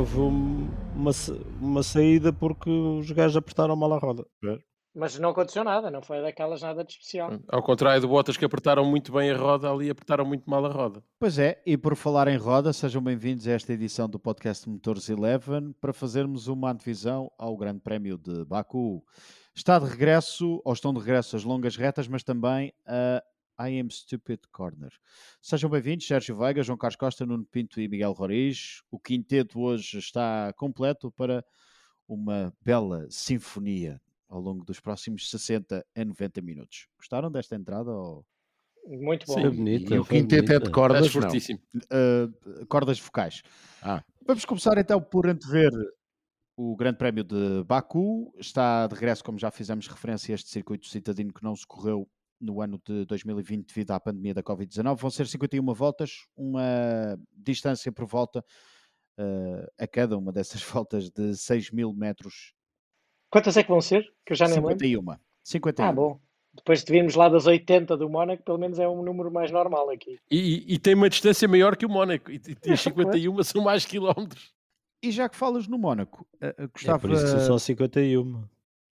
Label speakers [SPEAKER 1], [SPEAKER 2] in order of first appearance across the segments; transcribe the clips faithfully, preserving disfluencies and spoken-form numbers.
[SPEAKER 1] houve um- uma, sa- uma saída porque os gajos apertaram mal a roda.
[SPEAKER 2] Mas não aconteceu nada, não foi daquelas nada de especial.
[SPEAKER 3] Ao contrário do Bottas, que apertaram muito bem a roda, ali apertaram muito mal a roda.
[SPEAKER 4] Pois é, e por falar em roda, sejam bem-vindos a esta edição do podcast Motores Eleven para fazermos uma antevisão ao Grande Prémio de Baku. Está de regresso, ou estão de regresso as longas retas, mas também a I Am Stupid Corner. Sejam bem-vindos, Sérgio Veiga, João Carlos Costa, Nuno Pinto e Miguel Roriz. O quinteto hoje está completo para uma bela sinfonia ao longo dos próximos sessenta a noventa minutos. Gostaram desta entrada? Ou...
[SPEAKER 2] Muito bom.
[SPEAKER 1] Sim, bonita,
[SPEAKER 5] E o
[SPEAKER 1] foi
[SPEAKER 5] quinteto é de
[SPEAKER 1] bonita.
[SPEAKER 5] cordas,
[SPEAKER 3] Estás
[SPEAKER 5] não.
[SPEAKER 3] fortíssimo.
[SPEAKER 4] Uh, cordas vocais.
[SPEAKER 5] Ah.
[SPEAKER 4] Vamos começar então por antever o Grande Prémio de Baku. Está de regresso, como já fizemos referência, a este circuito citadino que não se correu no ano de dois mil e vinte devido à pandemia da covid dezanove. Vão ser cinquenta e uma voltas, uma distância por volta uh, a cada uma dessas voltas de seis mil metros.
[SPEAKER 2] Quantas é que vão ser? Que eu já nem
[SPEAKER 4] cinquenta e
[SPEAKER 2] lembro.
[SPEAKER 4] uma. cinquenta e uma.
[SPEAKER 2] Ah, bom. Depois de virmos lá das oitenta do Mónaco, pelo menos é um número mais normal aqui.
[SPEAKER 3] E, e- e tem uma distância maior que o Mónaco. E, e, e cinquenta e um são mais quilómetros.
[SPEAKER 4] E já que falas no Mónaco, uh, uh,
[SPEAKER 1] É
[SPEAKER 4] gostava...
[SPEAKER 1] por isso que são só cinquenta e um.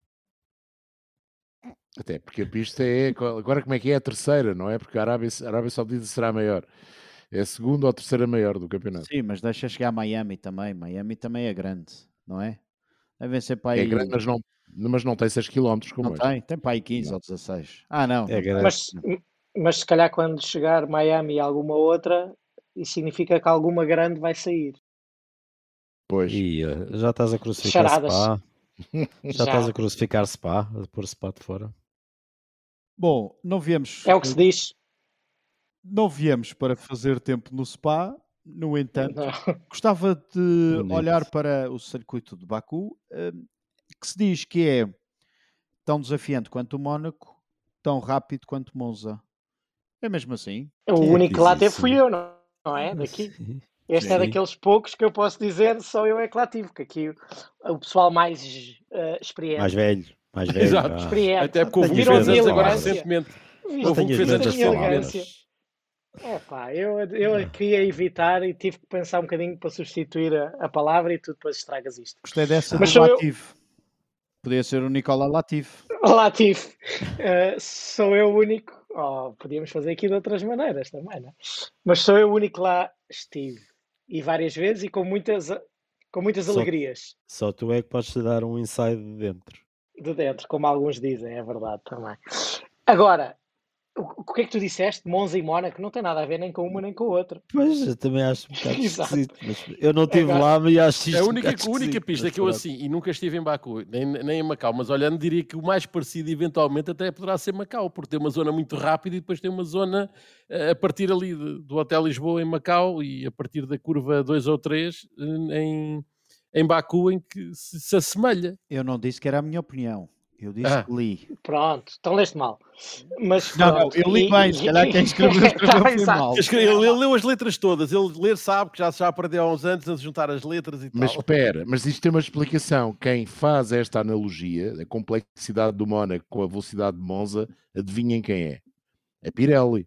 [SPEAKER 5] Até porque a pista é. Agora, como é que é a terceira, não é? Porque a Arábia, a Arábia Saudita será maior. É a segunda ou a terceira maior do campeonato.
[SPEAKER 4] Sim, mas deixa chegar a Miami também. Miami também é grande, não é? Devem ser para aí...
[SPEAKER 5] É grande, mas não, mas não tem seis quilómetros como
[SPEAKER 4] Não
[SPEAKER 5] este.
[SPEAKER 4] tem? Tem para aí quinze
[SPEAKER 5] Não.
[SPEAKER 4] ou dezasseis. Ah, não.
[SPEAKER 1] É
[SPEAKER 4] não
[SPEAKER 1] grande.
[SPEAKER 2] Mas, mas se calhar quando chegar Miami e alguma outra, isso significa que alguma grande vai sair.
[SPEAKER 5] Pois.
[SPEAKER 1] E uh, já estás a crucificar
[SPEAKER 2] Charadas.
[SPEAKER 1] Spa. Já
[SPEAKER 2] Já.
[SPEAKER 1] estás a crucificar Spa, a pôr Spa de fora.
[SPEAKER 4] Bom, não viemos,
[SPEAKER 2] É o que se diz.
[SPEAKER 4] não viemos para fazer tempo no Spa. No entanto,
[SPEAKER 2] Não.
[SPEAKER 4] gostava de
[SPEAKER 1] Bonito.
[SPEAKER 4] olhar para o circuito de Baku, eh, que se diz que é tão desafiante quanto o Mónaco, tão rápido quanto Monza. É mesmo assim?
[SPEAKER 2] O
[SPEAKER 1] Quem é que
[SPEAKER 2] único que
[SPEAKER 1] diz
[SPEAKER 2] lá teve
[SPEAKER 1] isso?
[SPEAKER 2] fui eu, não, não é? Daqui.
[SPEAKER 1] Sim.
[SPEAKER 2] Este é
[SPEAKER 4] Sim.
[SPEAKER 2] daqueles poucos que eu posso dizer, só eu é que lá tive, que aqui o, o pessoal mais eh, experiente.
[SPEAKER 1] Mais velho. Mais velho.
[SPEAKER 3] Exato.
[SPEAKER 1] ah.
[SPEAKER 2] experiente.
[SPEAKER 3] Até porque houve um que
[SPEAKER 2] Viram a
[SPEAKER 3] fez
[SPEAKER 2] minha
[SPEAKER 3] antes agora
[SPEAKER 2] elegância?
[SPEAKER 3] recentemente.
[SPEAKER 2] Viste
[SPEAKER 3] Houve um que
[SPEAKER 1] Tenho
[SPEAKER 3] fez
[SPEAKER 1] as
[SPEAKER 3] antes
[SPEAKER 2] a minha
[SPEAKER 1] mesmas
[SPEAKER 3] recentemente.
[SPEAKER 2] elegância? É pá, eu, eu queria evitar e tive que pensar um bocadinho para substituir a, a palavra e tu depois estragas isto.
[SPEAKER 4] Gostei dessa
[SPEAKER 2] Mas
[SPEAKER 4] do
[SPEAKER 2] sou eu-
[SPEAKER 4] Latifi. Podia ser o Nicola Latifi.
[SPEAKER 2] Olá, Tiff. Eh, sou eu o único. Oh, podíamos fazer aqui de outras maneiras também, né? Mas sou eu o único que lá estive. E várias vezes e com muitas, com muitas
[SPEAKER 1] Só-
[SPEAKER 2] alegrias
[SPEAKER 1] Só tu é que podes te dar um inside de dentro.
[SPEAKER 2] de dentro, como alguns dizem, é verdade também. Agora, o, o que é que tu disseste? Monza e Mónaco não tem nada a ver nem com uma nem com a outra.
[SPEAKER 1] Pois, eu também acho um bocado
[SPEAKER 2] Exato.
[SPEAKER 1] esquisito. Mas eu não estive
[SPEAKER 2] Agora-
[SPEAKER 1] lá, mas acho isto
[SPEAKER 3] A
[SPEAKER 1] um
[SPEAKER 3] única,
[SPEAKER 1] bocado
[SPEAKER 3] a única
[SPEAKER 1] esquisito,
[SPEAKER 3] pista
[SPEAKER 1] mas
[SPEAKER 3] que eu
[SPEAKER 1] pronto.
[SPEAKER 3] assim, e nunca estive em Baku, nem, nem em Macau, mas olhando diria que o mais parecido eventualmente até poderá ser Macau, porque tem uma zona muito rápida e depois tem uma zona eh, a partir ali de- do Hotel Lisboa em Macau e a partir da curva dois ou três em, em Baku em que se, se assemelha.
[SPEAKER 4] Eu não disse que era a minha opinião. Eu disse
[SPEAKER 3] Ah.
[SPEAKER 4] que li.
[SPEAKER 2] Pronto, então leste mal. Mas
[SPEAKER 4] Não, não,
[SPEAKER 2] pronto,
[SPEAKER 4] eu li
[SPEAKER 2] e-
[SPEAKER 4] bem.
[SPEAKER 2] e-
[SPEAKER 4] Se calhar quem escreveu escreveu
[SPEAKER 2] Tá,
[SPEAKER 4] foi
[SPEAKER 2] exato.
[SPEAKER 4] mal.
[SPEAKER 3] Ele, ele leu as letras todas, ele ler sabe que já, já aprendeu há uns anos a juntar as letras e
[SPEAKER 5] Mas
[SPEAKER 3] tal.
[SPEAKER 5] espera, mas isto tem uma explicação. Quem faz esta analogia, a complexidade do Mónaco com a velocidade de Monza, adivinhem quem é? É Pirelli.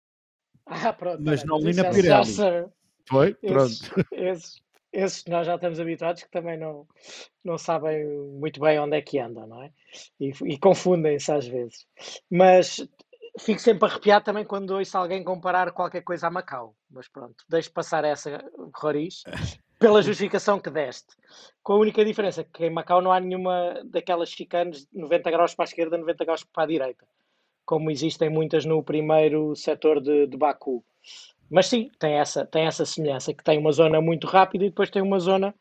[SPEAKER 2] Ah, pronto,
[SPEAKER 4] Mas
[SPEAKER 2] tá
[SPEAKER 4] não
[SPEAKER 2] bem,
[SPEAKER 4] li
[SPEAKER 2] isso
[SPEAKER 4] na
[SPEAKER 2] já- já
[SPEAKER 4] Pirelli.
[SPEAKER 2] sabemos.
[SPEAKER 5] Foi?
[SPEAKER 2] Esses,
[SPEAKER 5] Pronto.
[SPEAKER 2] esses, esses nós já estamos habituados que também não, não sabem muito bem onde é que andam, não é? E, e confundem-se às vezes. Mas fico sempre arrepiado também quando ouço alguém comparar qualquer coisa a Macau. Mas pronto, deixo passar essa, Roriz, pela justificação que deste. Com a única diferença que em Macau não há nenhuma daquelas chicanes de noventa graus para a esquerda, noventa graus para a direita, como existem muitas no primeiro setor de, de Baku. Mas sim, tem essa, tem essa semelhança, que tem uma zona muito rápida e depois tem uma zona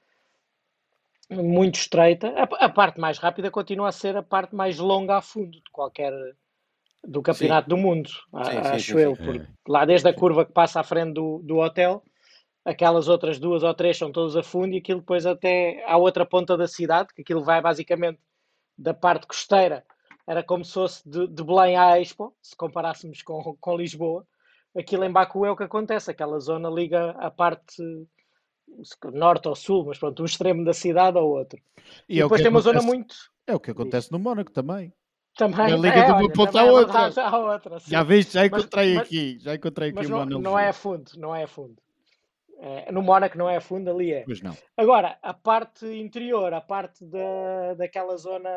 [SPEAKER 2] muito estreita. A, a parte mais rápida continua a ser a parte mais longa a fundo de qualquer do campeonato do mundo, a-
[SPEAKER 3] Sim, sim,
[SPEAKER 2] acho
[SPEAKER 3] sim,
[SPEAKER 2] eu.
[SPEAKER 3] sim.
[SPEAKER 2] Porque lá desde a curva que passa à frente do, do hotel, aquelas outras duas ou três são todas a fundo e aquilo depois até à outra ponta da cidade, que aquilo vai basicamente da parte costeira, era como se fosse de, de Belém à Expo, se comparássemos com, com Lisboa. Aquilo em Baku é o que acontece, aquela zona liga a parte norte ao sul, mas pronto, um extremo da cidade ao outro. E,
[SPEAKER 4] é o
[SPEAKER 2] depois
[SPEAKER 4] que
[SPEAKER 2] tem uma zona
[SPEAKER 4] acontece-
[SPEAKER 2] muito...
[SPEAKER 4] É o que acontece no Mónaco também.
[SPEAKER 2] Também,
[SPEAKER 4] Na liga
[SPEAKER 2] é,
[SPEAKER 4] de uma
[SPEAKER 2] olha,
[SPEAKER 4] ponta
[SPEAKER 2] também
[SPEAKER 4] à
[SPEAKER 2] é
[SPEAKER 4] outra.
[SPEAKER 2] verdade, à outra, sim.
[SPEAKER 4] Já viste? Já
[SPEAKER 2] Mas-
[SPEAKER 4] encontrei
[SPEAKER 2] mas-
[SPEAKER 4] aqui. Já encontrei aqui
[SPEAKER 2] Mas
[SPEAKER 4] uma
[SPEAKER 2] não,
[SPEAKER 4] analogia.
[SPEAKER 2] não é a fundo, não é a fundo. É, no Mónaco não é a fundo, ali é.
[SPEAKER 4] Pois não.
[SPEAKER 2] Agora, a parte interior, a parte da, daquela zona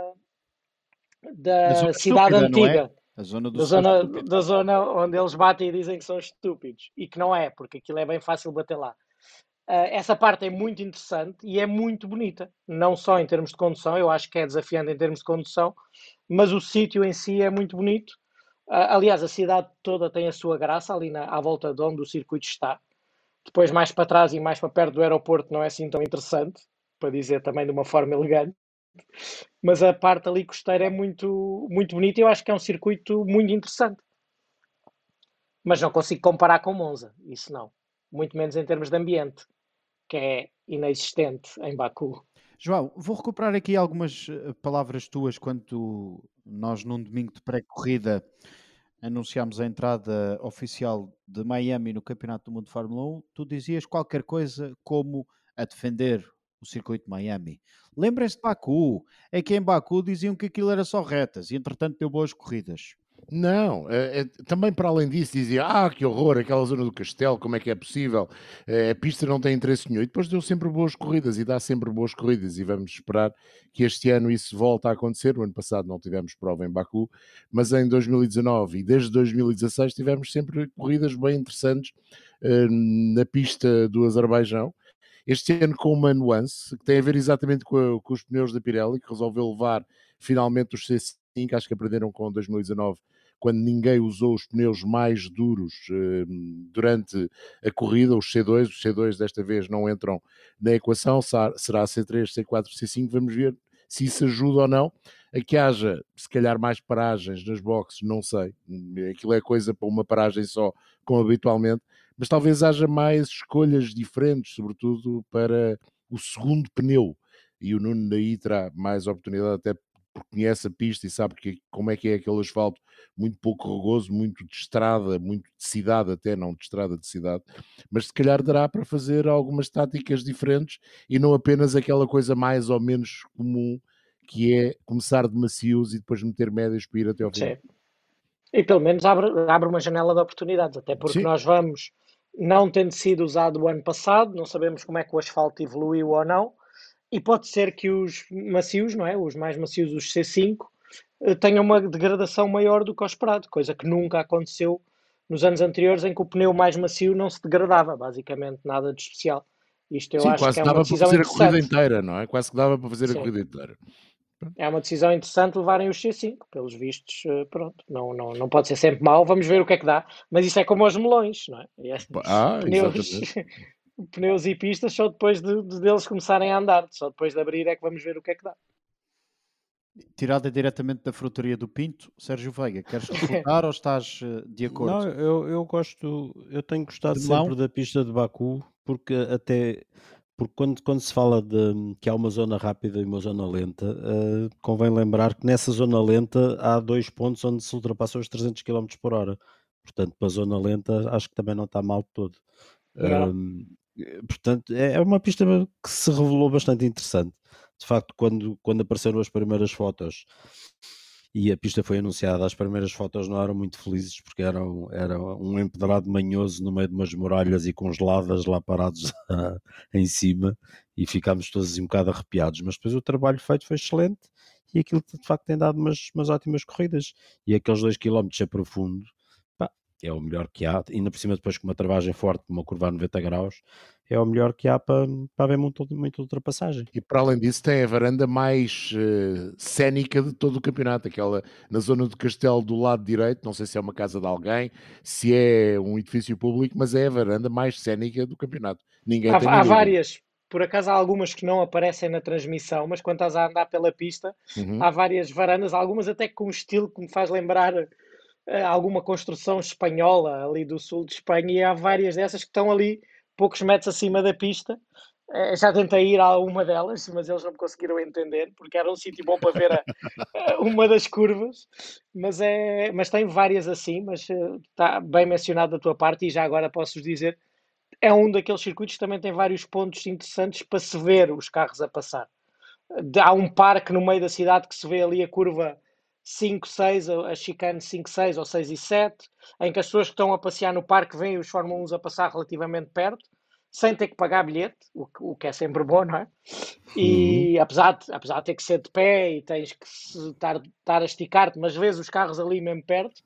[SPEAKER 4] A
[SPEAKER 2] da
[SPEAKER 4] zona
[SPEAKER 2] cidade
[SPEAKER 4] estúpida, não é?
[SPEAKER 2] antiga,
[SPEAKER 4] A zona do
[SPEAKER 2] da
[SPEAKER 4] senhor
[SPEAKER 2] zona,
[SPEAKER 4] estúpido.
[SPEAKER 2] da zona onde eles batem e dizem que são estúpidos, e que não é, porque aquilo é bem fácil bater lá. Uh, essa parte é muito interessante e é muito bonita, não só em termos de condução, eu acho que é desafiante em termos de condução, mas o sítio em si é muito bonito. Uh, aliás, a cidade toda tem a sua graça ali na, à volta de onde o circuito está. Depois, mais para trás e mais para perto do aeroporto, não é assim tão interessante, para dizer também de uma forma elegante. Mas a parte ali costeira é muito, muito bonita e eu acho que é um circuito muito interessante. Mas não consigo comparar com Monza, isso não. Muito menos em termos de ambiente, que é inexistente em Baku.
[SPEAKER 4] João, vou recuperar aqui algumas eh, palavras tuas quando tu- nós, num domingo de pré-corrida, anunciámos a entrada oficial de Miami no Campeonato do Mundo de Fórmula um. Tu dizias qualquer coisa como a defender o circuito de Miami. Lembrem-se de Baku. É que em Baku diziam que aquilo era só retas e, entretanto, deu boas corridas.
[SPEAKER 5] Não, é, é, também para além disso dizia, ah, que horror, aquela zona do Castelo, como é que é possível? É, a pista não tem interesse nenhum. E depois deu sempre boas corridas e dá sempre boas corridas e vamos esperar que este ano isso volte a acontecer. No ano passado não tivemos prova em Baku, mas em dois mil e dezanove e desde dois mil e dezasseis tivemos sempre corridas bem interessantes uh, na pista do Azerbaijão. Este ano com uma nuance que tem a ver exatamente com, a, com os pneus da Pirelli, que resolveu levar finalmente os C cinco, acho que aprenderam com dois mil e dezanove, quando ninguém usou os pneus mais duros eh, durante a corrida, os C dois, os C dois desta vez não entram na equação, será C três, C quatro, C cinco, vamos ver se isso ajuda ou não a que haja, se calhar, mais paragens nas boxes, não sei, aquilo é coisa para uma paragem só, como habitualmente, mas talvez haja mais escolhas diferentes, sobretudo para o segundo pneu, e o Nuno daí terá mais oportunidade, até porque conhece a pista e sabe que, como é que é aquele asfalto muito pouco rugoso, muito de estrada, muito de cidade até, não de estrada, de cidade, mas se calhar dará para fazer algumas táticas diferentes e não apenas aquela coisa mais ou menos comum que é começar de macios e depois meter médios para ir até ao fim.
[SPEAKER 2] Sim. E pelo menos abre, abre uma janela de oportunidades, até porque
[SPEAKER 5] Sim.
[SPEAKER 2] nós vamos, não tendo sido usado o ano passado, não sabemos como é que o asfalto evoluiu ou não, e pode ser que os macios, não é? Os mais macios, os C cinco, tenham uma degradação maior do que o esperado, coisa que nunca aconteceu nos anos anteriores em que o pneu mais macio não se degradava, basicamente nada de especial. Isto eu
[SPEAKER 5] Sim,
[SPEAKER 2] acho
[SPEAKER 5] quase
[SPEAKER 2] que é
[SPEAKER 5] que
[SPEAKER 2] uma
[SPEAKER 5] dava para
[SPEAKER 2] decisão
[SPEAKER 5] fazer a corrida
[SPEAKER 2] interessante.
[SPEAKER 5] inteira, não é? Quase que dava para fazer
[SPEAKER 2] Sim.
[SPEAKER 5] a corrida inteira.
[SPEAKER 2] É uma decisão interessante levarem os C cinco, pelos vistos, pronto, não, não, não pode ser sempre mau, vamos ver o que é que dá, mas isso é como os melões, não é?
[SPEAKER 5] Ah,
[SPEAKER 2] pneus,
[SPEAKER 5] exatamente.
[SPEAKER 2] pneus e pistas só depois de, de deles começarem a andar, só depois de abrir é que vamos ver o que é que dá.
[SPEAKER 4] Tirada diretamente da frutaria do Pinto, Sérgio Veiga, queres refutar ou estás uh, de acordo?
[SPEAKER 1] Não, eu, eu gosto, eu tenho gostado
[SPEAKER 4] De melão?
[SPEAKER 1] sempre da pista de Baku, porque até porque quando, quando se fala de que há uma zona rápida e uma zona lenta, uh, convém lembrar que nessa zona lenta há dois pontos onde se ultrapassam os trezentos quilómetros por hora. Portanto, para a zona lenta acho que também não está mal de todo. Um, portanto, é, é uma pista que se revelou bastante interessante. De facto, quando, quando apareceram as primeiras fotos e a pista foi anunciada, as primeiras fotos não eram muito felizes porque eram, era um empedrado manhoso no meio de umas muralhas e congeladas lá parados em cima, e ficámos todos um bocado arrepiados, mas depois o trabalho feito foi excelente e aquilo de facto tem dado umas, umas ótimas corridas, e aqueles dois quilómetros a profundo, pá, é o melhor que há, ainda por cima depois com uma travagem forte, uma curva a noventa graus, é o melhor que há para, para haver muito, muita ultrapassagem.
[SPEAKER 5] E para além disso tem a varanda mais uh, cénica de todo o campeonato, aquela na zona do Castelo do lado direito, não sei se é uma casa de alguém, se é um edifício público, mas é a varanda mais cénica do campeonato. Ninguém
[SPEAKER 2] há,
[SPEAKER 5] tem
[SPEAKER 2] há
[SPEAKER 5] dúvida.
[SPEAKER 2] várias, por acaso há algumas que não aparecem na transmissão, mas quando estás a andar pela pista,
[SPEAKER 5] Uhum.
[SPEAKER 2] há várias varandas, algumas até com um estilo que me faz lembrar uh, alguma construção espanhola ali do sul de Espanha, e há várias dessas que estão ali poucos metros acima da pista. Uh, já tentei ir a uma delas, mas eles não me conseguiram entender, porque era um sítio bom para ver a, a, uma das curvas, mas, é, mas tem várias assim, mas uh, está bem mencionado da tua parte, e já agora posso dizer, é um daqueles circuitos que também tem vários pontos interessantes para se ver os carros a passar. Há um parque no meio da cidade que se vê ali a curva cinco, seis, a chicane cinco, seis ou seis e sete, em que as pessoas que estão a passear no parque veem os Fórmula um a passar relativamente perto, sem ter que pagar bilhete, o que, o que é sempre bom, não é?
[SPEAKER 1] Uhum.
[SPEAKER 2] E apesar de, apesar de ter que ser de pé e tens que se- estar, estar a esticar-te, mas vês os carros ali mesmo perto.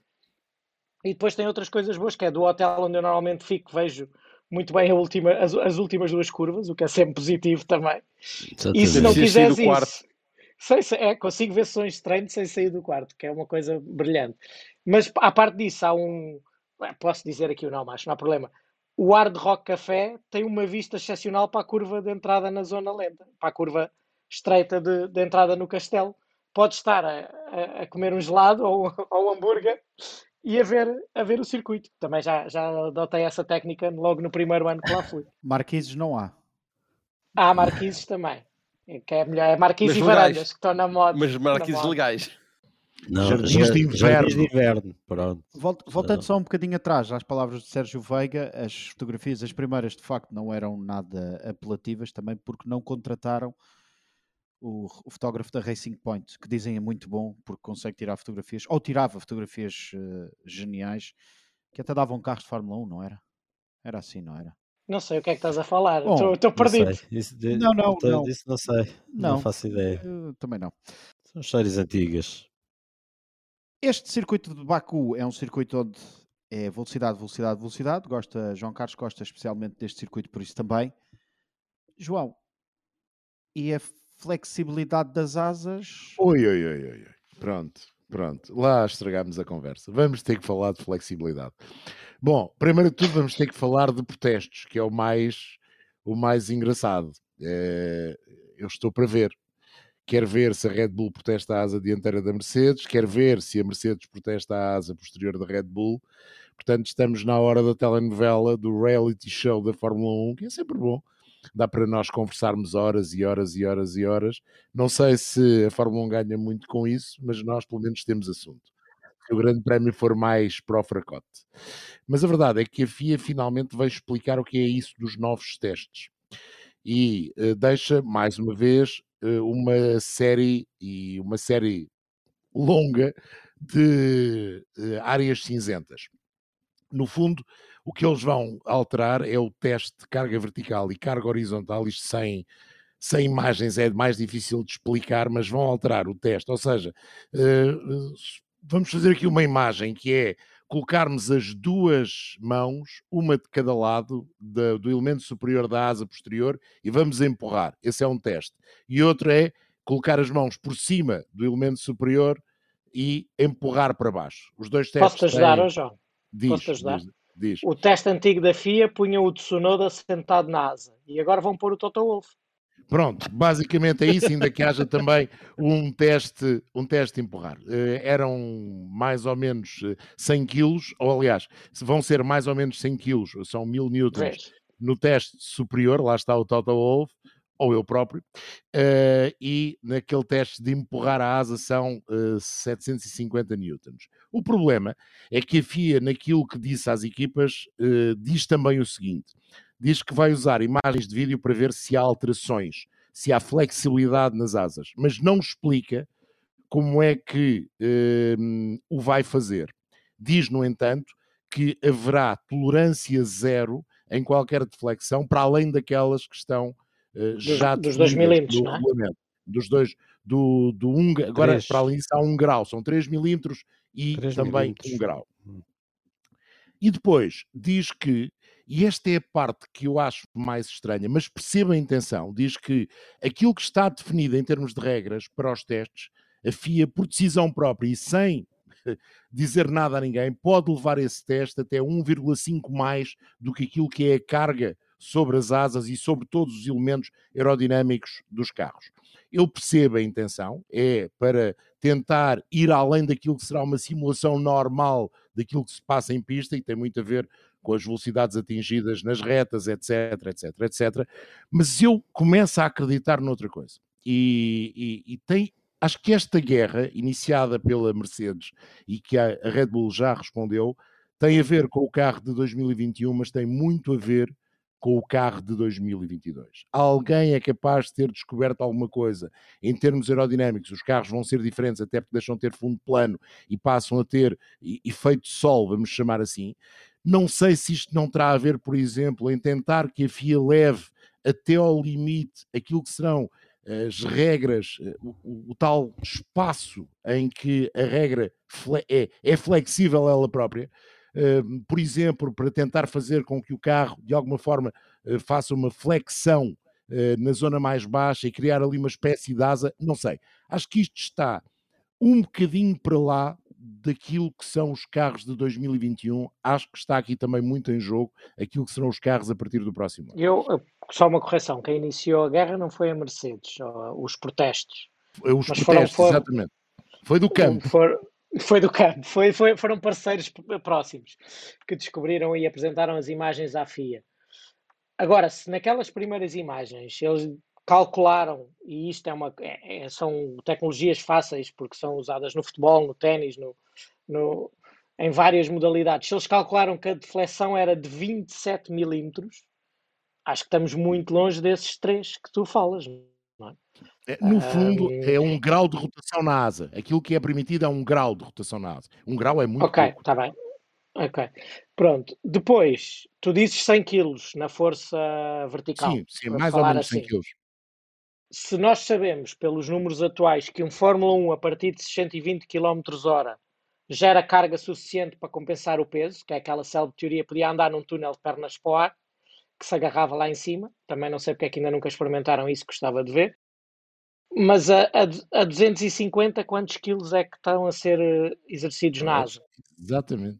[SPEAKER 2] E depois tem outras coisas boas, que é do hotel onde eu normalmente fico, vejo muito bem a última, as, as últimas duas curvas, o que é sempre positivo também. E se
[SPEAKER 3] Nem
[SPEAKER 2] não
[SPEAKER 1] Exatamente.
[SPEAKER 3] precisas sair do
[SPEAKER 2] quiseres
[SPEAKER 3] quarto.
[SPEAKER 2] isso, sem, sa- é, consigo ver sessões de treino sem sair do quarto, que é uma coisa brilhante. Mas à parte disso, há um. é, Posso dizer aqui o nome, acho, não há problema. O Hard Rock Café tem uma vista excepcional para a curva de entrada na zona lenta, para a curva estreita de, de entrada no castelo. Pode estar a, a- a comer um gelado ou, ou um hambúrguer e a ver, a ver o circuito. Também já, já adotei essa técnica logo no primeiro ano que lá fui.
[SPEAKER 4] Marquises não há.
[SPEAKER 2] Há marquises também, que é melhor. É marquises
[SPEAKER 3] Mas
[SPEAKER 2] e
[SPEAKER 3] legais.
[SPEAKER 2] varandas que estão na moda.
[SPEAKER 3] Mas
[SPEAKER 2] na
[SPEAKER 3] marquises
[SPEAKER 2] moda.
[SPEAKER 3] legais.
[SPEAKER 1] Não,
[SPEAKER 5] Jardins
[SPEAKER 1] ja-
[SPEAKER 5] de
[SPEAKER 1] jardins
[SPEAKER 5] inverno.
[SPEAKER 1] de inverno, pronto.
[SPEAKER 4] Volt- Voltando só um bocadinho atrás às palavras de Sérgio Veiga, as fotografias, as primeiras de facto não eram nada apelativas, também porque não contrataram o, o fotógrafo da Racing Point, que dizem é muito bom porque consegue tirar fotografias, ou tirava fotografias eh, geniais, que até davam carros de Fórmula um, não era? Era assim, não era?
[SPEAKER 2] Não sei o que é que estás a falar.
[SPEAKER 4] Bom,
[SPEAKER 2] Estou
[SPEAKER 1] Não sei.
[SPEAKER 2] perdido.
[SPEAKER 1] Isso de-
[SPEAKER 4] Não, não,
[SPEAKER 1] então,
[SPEAKER 4] não.
[SPEAKER 1] disso não sei. Não,
[SPEAKER 4] Não,
[SPEAKER 1] faço ideia.
[SPEAKER 4] eh, também não.
[SPEAKER 1] São histórias antigas.
[SPEAKER 4] Este circuito de Baku é um circuito onde é velocidade, velocidade, velocidade. Gosta, João Carlos gosta especialmente deste circuito, por isso também. João, e a flexibilidade das asas?
[SPEAKER 5] Oi, oi, oi, oi, oi. Pronto, pronto. Lá estragámos a conversa. Vamos ter que falar de flexibilidade. Bom, primeiro de tudo vamos ter que falar de protestos, que é o mais, o mais engraçado. É, eu estou para ver. Quero ver se a Red Bull protesta a asa dianteira da Mercedes, quero ver se a Mercedes protesta a asa posterior da Red Bull. Portanto, estamos na hora da telenovela, do reality show da Fórmula um, que é sempre bom. Dá para nós conversarmos horas e horas e horas e horas. Não sei se a Fórmula um ganha muito com isso, mas nós pelo menos temos assunto. Se o Grande Prémio for mais para o fracote. Mas a verdade é que a F I A finalmente veio explicar o que é isso dos novos testes. E uh, deixa, mais uma vez, uh, uma série, e uma série longa de uh, áreas cinzentas. No fundo, o que eles vão alterar é o teste de carga vertical e carga horizontal. Isto sem, sem imagens é mais difícil de explicar, mas vão alterar o teste. Ou seja, uh, vamos fazer aqui uma imagem que é colocarmos as duas mãos, uma de cada lado da, do elemento superior da asa posterior e vamos empurrar. Esse é um teste. E outro é colocar as mãos por cima do elemento superior e empurrar para baixo. Os dois testes
[SPEAKER 2] Posso-te ajudar,
[SPEAKER 5] têm...
[SPEAKER 2] oh, João?
[SPEAKER 5] Diz,
[SPEAKER 2] Posso-te ajudar?
[SPEAKER 5] diz, diz.
[SPEAKER 2] O teste antigo da F I A punha o Tsunoda sentado na asa. E agora vão pôr o Toto Wolff.
[SPEAKER 5] Pronto, basicamente é isso, ainda que haja também um teste, um teste de empurrar. Uh, eram mais ou menos cem quilos, ou aliás, vão ser mais ou menos cem quilos, são mil newtons
[SPEAKER 2] Vês?
[SPEAKER 5] no teste superior, lá está o Toto Wolff, ou eu próprio, uh, e naquele teste de empurrar a asa são uh, setecentos e cinquenta newtons. O problema é que a F I A, naquilo que disse às equipas, uh, diz também o seguinte: diz que vai usar imagens de vídeo para ver se há alterações, se há flexibilidade nas asas, mas não explica como é que uh, o vai fazer. Diz, no entanto, que haverá tolerância zero em qualquer deflexão, para além daquelas que estão uh, já
[SPEAKER 2] dos dois
[SPEAKER 5] definidas
[SPEAKER 2] milímetros,
[SPEAKER 5] no
[SPEAKER 2] não é?
[SPEAKER 5] regulamento. Dos dois, do, do um, agora
[SPEAKER 1] Três.
[SPEAKER 5] para além disso há um grau, são três milímetros e
[SPEAKER 1] três
[SPEAKER 5] também
[SPEAKER 1] milímetros.
[SPEAKER 5] um grau. E depois diz que, e esta é a parte que eu acho mais estranha, mas perceba a intenção, diz que aquilo que está definido em termos de regras para os testes, a F I A, por decisão própria e sem dizer nada a ninguém, pode levar esse teste até um vírgula cinco mais do que aquilo que é a carga sobre as asas e sobre todos os elementos aerodinâmicos dos carros. Eu percebo a intenção, é para tentar ir além daquilo que será uma simulação normal daquilo que se passa em pista e tem muito a ver com as velocidades atingidas nas retas, etc, etc, etc. Mas eu começo a acreditar noutra coisa. E, e, e tem, acho que esta guerra, iniciada pela Mercedes e que a, a Red Bull já respondeu, tem a ver com o carro de dois mil e vinte e um, mas tem muito a ver com o carro de dois mil e vinte e dois. Alguém é capaz de ter descoberto alguma coisa em termos aerodinâmicos? Os carros vão ser diferentes, até porque deixam de ter fundo plano e passam a ter efeito de sol, vamos chamar assim. Não sei se isto não terá a ver, por exemplo, em tentar que a F I A leve até ao limite aquilo que serão as regras, o, o, o tal espaço em que a regra é, é flexível ela própria. Uh, por exemplo, para tentar fazer com que o carro, de alguma forma, uh, faça uma flexão uh, na zona mais baixa e criar ali uma espécie de asa, não sei. Acho que isto está um bocadinho para lá daquilo que são os carros de dois mil e vinte e um. Acho que está aqui também muito em jogo aquilo que serão os carros a partir do próximo ano.
[SPEAKER 2] Eu, só uma correção, quem iniciou a guerra não foi a Mercedes, os protestos.
[SPEAKER 5] Os
[SPEAKER 2] Mas
[SPEAKER 5] protestos,
[SPEAKER 2] foram,
[SPEAKER 5] exatamente. Foi do campo.
[SPEAKER 2] For, foi do campo, foi, foi, foram parceiros próximos que descobriram e apresentaram as imagens à F I A. Agora, se naquelas primeiras imagens eles calcularam, e isto é uma, é, são tecnologias fáceis, porque são usadas no futebol, no ténis, no, no, em várias modalidades, se eles calcularam que a deflexão era de vinte e sete milímetros, acho que estamos muito longe desses três que tu falas, não é?
[SPEAKER 5] No fundo, um... é um grau de rotação na asa. Aquilo que é permitido é um grau de rotação na asa. Um grau é muito
[SPEAKER 2] Ok,
[SPEAKER 5] pouco.
[SPEAKER 2] está bem. Ok. Pronto. Depois, tu dizes cem quilos na força vertical.
[SPEAKER 5] Sim, sim, mais ou menos
[SPEAKER 2] assim.
[SPEAKER 5] cem quilos.
[SPEAKER 2] Se nós sabemos, pelos números atuais, que um Fórmula um, a partir de cento e vinte quilómetros hora, gera carga suficiente para compensar o peso, que é aquela célebre teoria, podia andar num túnel de pernas para o ar, que se agarrava lá em cima. Também não sei porque é que ainda nunca experimentaram isso, gostava de ver. Mas a, a, a duzentos e cinquenta, quantos quilos é que estão a ser exercidos na asa?
[SPEAKER 5] Exatamente.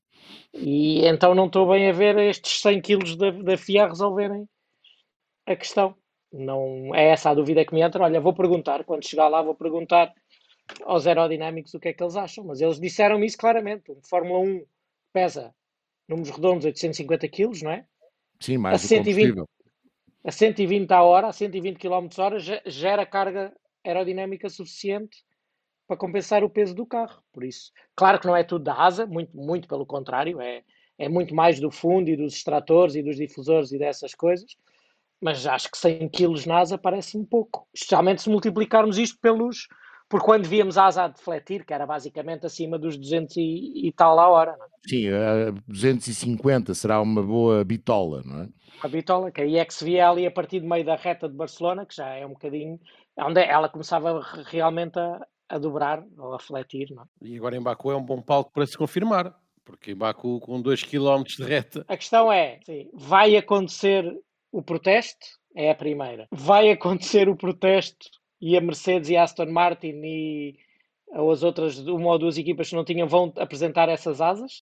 [SPEAKER 2] E então não estou bem a ver estes cem quilos da, da F I A resolverem a questão. Não é essa a dúvida que me entra. Olha, vou perguntar, quando chegar lá, vou perguntar aos aerodinâmicos o que é que eles acham. Mas eles disseram-me isso claramente. Um Fórmula um pesa, números redondos, oitocentos e cinquenta quilos, não é?
[SPEAKER 5] Sim, mais
[SPEAKER 2] a
[SPEAKER 5] o combustível.
[SPEAKER 2] A cento e vinte à hora, a cento e vinte quilómetros hora, gera carga aerodinâmica suficiente para compensar o peso do carro. Por isso, claro que não é tudo da asa, muito, muito pelo contrário, é, é muito mais do fundo e dos extratores e dos difusores e dessas coisas, mas acho que cem quilos na asa parece-me pouco, especialmente se multiplicarmos isto pelos, por quando víamos a asa a defletir, que era basicamente acima dos duzentos e, e tal a hora. Não é?
[SPEAKER 5] Sim, a duzentos e cinquenta será uma boa bitola, não é?
[SPEAKER 2] Uma bitola, que aí é que se via ali a partir do meio da reta de Barcelona, que já é um bocadinho, onde ela começava realmente a, a dobrar ou a fletir. Não é?
[SPEAKER 3] E agora em Baku é um bom palco para se confirmar, porque em Baku com dois quilómetros de reta...
[SPEAKER 2] A questão é, sim, vai acontecer o protesto? É a primeira. Vai acontecer o protesto e a Mercedes e a Aston Martin e as outras, uma ou duas equipas que não tinham, vão apresentar essas asas?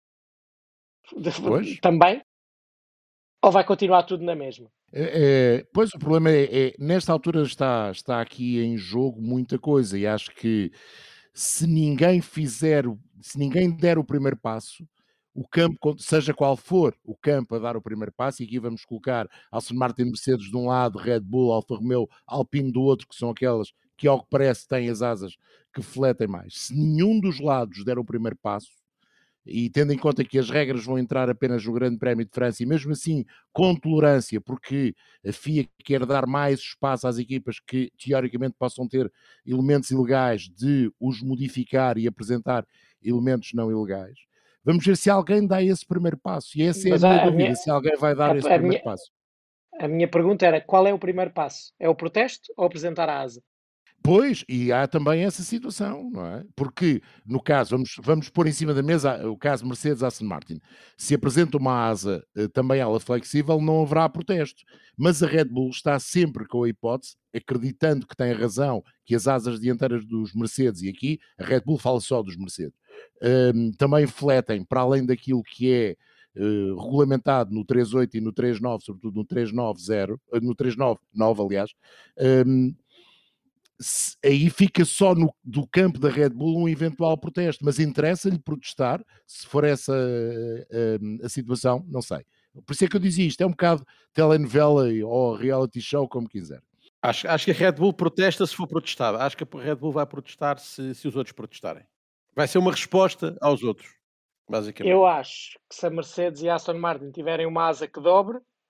[SPEAKER 5] Pois.
[SPEAKER 2] Também? Ou vai continuar tudo na mesma?
[SPEAKER 5] É, é, pois o problema é, é, nesta altura está, está aqui em jogo muita coisa e acho que se ninguém fizer, se ninguém der o primeiro passo, o campo, seja qual for o campo a dar o primeiro passo, e aqui vamos colocar Aston Martin, Mercedes de um lado, Red Bull, Alfa Romeo, Alpine do outro, que são aquelas que ao que parece têm as asas que fletem mais. Se nenhum dos lados der o primeiro passo, e tendo em conta que as regras vão entrar apenas no Grande Prémio de França, e mesmo assim com tolerância, porque a F I A quer dar mais espaço às equipas que teoricamente possam ter elementos ilegais, de os modificar e apresentar elementos não ilegais. Vamos ver se alguém dá esse primeiro passo, e essa
[SPEAKER 2] Mas
[SPEAKER 5] é a minha
[SPEAKER 2] a
[SPEAKER 5] dúvida,
[SPEAKER 2] minha,
[SPEAKER 5] se alguém vai dar
[SPEAKER 2] a,
[SPEAKER 5] esse
[SPEAKER 2] a
[SPEAKER 5] primeiro
[SPEAKER 2] minha,
[SPEAKER 5] passo.
[SPEAKER 2] A minha pergunta era, qual é o primeiro passo? É o protesto ou apresentar a asa?
[SPEAKER 5] Pois, e há também essa situação, não é? Porque, no caso, vamos, vamos pôr em cima da mesa o caso Mercedes-Aston Martin. Se apresenta uma asa também ela flexível, não haverá protesto. Mas a Red Bull está sempre com a hipótese, acreditando que tem razão, que as asas dianteiras dos Mercedes, e aqui a Red Bull fala só dos Mercedes, um, também fletem para além daquilo que é Uh, regulamentado no três oito e no três nove, sobretudo no três nove zero, uh, no três nove nove, aliás, um, se, aí fica só no, do campo da Red Bull um eventual protesto, mas interessa-lhe protestar, se for essa uh, uh, a situação, não sei. Por isso é que eu dizia isto, é um bocado telenovela ou reality show, como quiser.
[SPEAKER 3] Acho, acho que a Red Bull protesta se for protestada. Acho que a Red Bull vai protestar se, se os outros protestarem. Vai ser uma resposta aos outros. Basicamente.
[SPEAKER 2] Eu acho que se a Mercedes e a Aston Martin tiverem uma asa que dobre,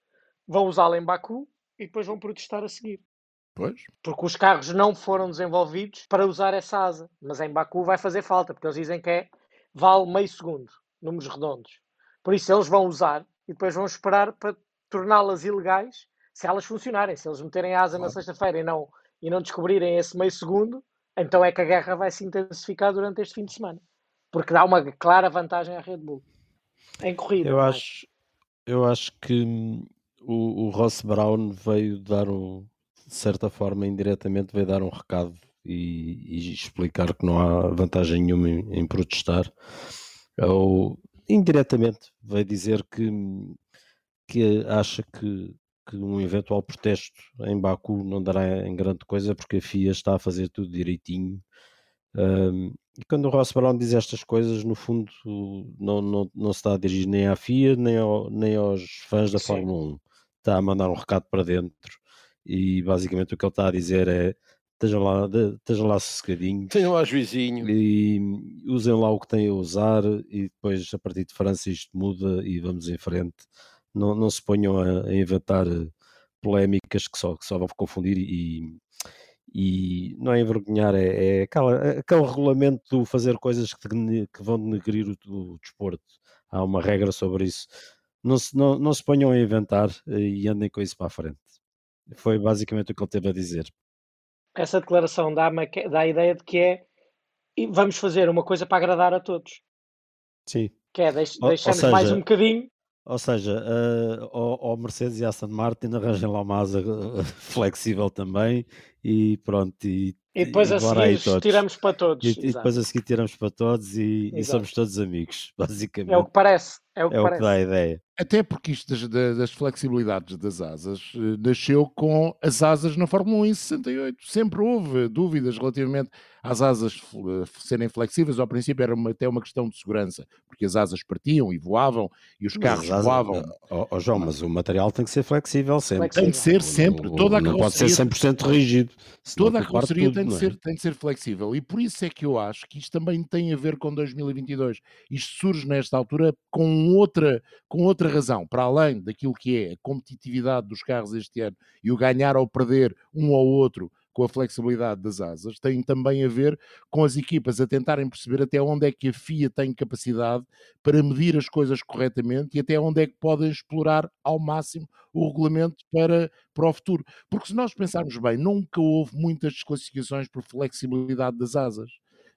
[SPEAKER 2] vão usá-la em Baku e depois vão protestar a seguir.
[SPEAKER 5] Pois.
[SPEAKER 2] Porque os carros não foram desenvolvidos para usar essa asa. Mas em Baku vai fazer falta, porque eles dizem que é, vale meio segundo, números redondos. Por isso eles vão usar e depois vão esperar para torná-las ilegais se elas funcionarem. Se eles meterem a asa
[SPEAKER 5] Claro.
[SPEAKER 2] na sexta-feira e não, e não descobrirem esse meio segundo, então é que a guerra vai se intensificar durante este fim de semana. Porque dá uma clara vantagem à Red Bull. Em corrida.
[SPEAKER 1] Eu
[SPEAKER 2] não é?
[SPEAKER 1] acho, eu acho que hum, o, o Ross Brown veio dar um, de certa forma, indiretamente, veio dar um recado e, e explicar que não há vantagem nenhuma em, em protestar. Ou indiretamente veio dizer que, hum, que acha que, que um eventual protesto em Baku não dará em grande coisa porque a F I A está a fazer tudo direitinho. Um, e quando o Ross Brown diz estas coisas, no fundo, não, não, não se está a dirigir nem à F I A nem, ao, nem aos fãs da
[SPEAKER 2] Sim.
[SPEAKER 1] Fórmula um. Está a mandar um recado para dentro e basicamente o que ele está a dizer é: estejam lá, de- estejam lá sossegadinhos
[SPEAKER 3] Tenham lá juizinho.
[SPEAKER 1] e usem lá o que têm a usar, e depois a partir de França isto muda e vamos em frente. Não, não se ponham a, a inventar eh, polémicas que só, que só vão confundir e, e não é envergonhar, é, é aquela, é aquele regulamento do fazer coisas que, dene- que vão denegrir o, o desporto. Há uma regra sobre isso. Não se, não, não se ponham a inventar eh, e andem com isso para a frente. Foi basicamente o que ele teve a dizer.
[SPEAKER 2] Essa declaração dá-me a que- dá a ideia de que é e vamos fazer uma coisa para agradar a todos.
[SPEAKER 1] Sim.
[SPEAKER 2] Que é deix,
[SPEAKER 1] Ou, ou
[SPEAKER 2] deixamos mais um
[SPEAKER 1] seja,
[SPEAKER 2] bocadinho.
[SPEAKER 1] ou seja, uh, ao, ao Mercedes e Aston Martin arranjem lá uma asa uh, flexível também e pronto, e,
[SPEAKER 2] E depois
[SPEAKER 1] e
[SPEAKER 2] a
[SPEAKER 1] bora aí
[SPEAKER 2] seguir
[SPEAKER 1] todos.
[SPEAKER 2] tiramos para
[SPEAKER 1] E,
[SPEAKER 2] todos.
[SPEAKER 1] e depois
[SPEAKER 2] Exato.
[SPEAKER 1] a seguir tiramos para todos e, e
[SPEAKER 2] Exato.
[SPEAKER 1] somos todos amigos,
[SPEAKER 2] É o
[SPEAKER 1] basicamente.
[SPEAKER 2] que parece. É o que
[SPEAKER 1] É o que dá a
[SPEAKER 2] parece.
[SPEAKER 1] ideia.
[SPEAKER 5] Até porque isto das, da- das flexibilidades das asas eh, nasceu com as asas na Fórmula um em sessenta e oito. Sempre houve dúvidas relativamente às asas fl- eh, serem flexíveis. Ao princípio era uma- até uma questão de segurança, porque as asas partiam e voavam e os
[SPEAKER 1] Mas
[SPEAKER 5] carros
[SPEAKER 1] as asas,
[SPEAKER 5] voavam.
[SPEAKER 1] oh, oh, João,
[SPEAKER 5] Mas
[SPEAKER 1] mas o material tem que ser flexível sempre.
[SPEAKER 5] tem de
[SPEAKER 2] Flexível.
[SPEAKER 5] ser sempre. Toda a
[SPEAKER 1] Não pode ser
[SPEAKER 5] carroceria
[SPEAKER 1] cem por cento rígido, senão
[SPEAKER 5] Toda a
[SPEAKER 1] aquilo parte
[SPEAKER 5] carroceria
[SPEAKER 1] tudo,
[SPEAKER 5] tem de,
[SPEAKER 1] não é?
[SPEAKER 5] ser, tem de ser flexível e por isso é que eu acho que isto também tem a ver com dois mil e vinte e dois. Isto surge nesta altura com outra, com outra razão, para além daquilo que é a competitividade dos carros este ano e o ganhar ou perder um ou outro com a flexibilidade das asas, tem também a ver com as equipas a tentarem perceber até onde é que a F I A tem capacidade para medir as coisas corretamente e até onde é que podem explorar ao máximo o regulamento para, para o futuro. Porque se nós pensarmos bem, nunca houve muitas desclassificações por flexibilidade das asas.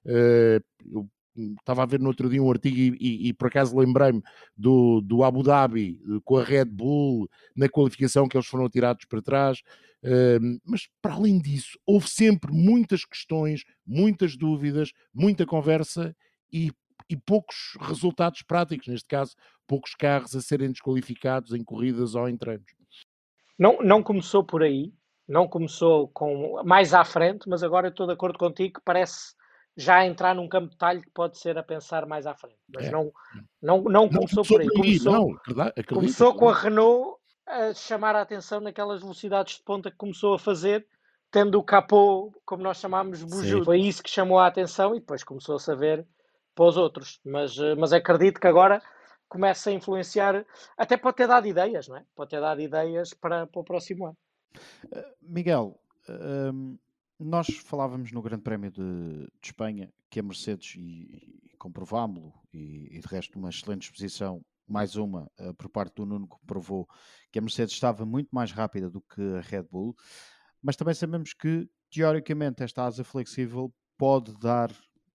[SPEAKER 5] Uh, eu estava a ver no outro dia um artigo e, e, e por acaso lembrei-me do, do Abu Dhabi com a Red Bull na qualificação que eles foram tirados para trás. Uh, mas para além disso, houve sempre muitas questões, muitas dúvidas, muita conversa e, e poucos resultados práticos. Neste caso, poucos carros a serem desqualificados em corridas ou em treinos.
[SPEAKER 2] Não, não começou por aí, não começou com mais à frente, mas agora eu estou de acordo contigo que parece já entrar num campo de talho que pode ser a pensar mais à frente. Mas
[SPEAKER 5] É.
[SPEAKER 2] não, não, não começou
[SPEAKER 5] Não
[SPEAKER 2] por aí.
[SPEAKER 5] por aí,
[SPEAKER 2] Começou,
[SPEAKER 5] não, acredito,
[SPEAKER 2] começou com a
[SPEAKER 5] acredito.
[SPEAKER 2] Renault a chamar a atenção naquelas velocidades de ponta que começou a fazer, tendo o capô, como nós chamámos, bujudo. Foi isso que chamou a atenção e depois começou-se a ver para os outros. Mas, mas acredito que agora começa a influenciar, até pode ter dado ideias, não é? Pode ter dado ideias para, para o próximo ano.
[SPEAKER 4] Uh, Miguel, um, nós falávamos no Grande Prémio de, de Espanha que a Mercedes, e, e comprovámo-lo, e, e de resto uma excelente exposição, mais uma uh, por parte do Nuno, que provou que a Mercedes estava muito mais rápida do que a Red Bull, mas também sabemos que teoricamente esta asa flexível pode dar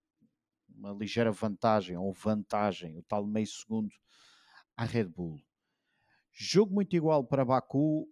[SPEAKER 4] uma ligeira vantagem, ou vantagem, o tal meio segundo à Red Bull. Jogo muito igual para Baku,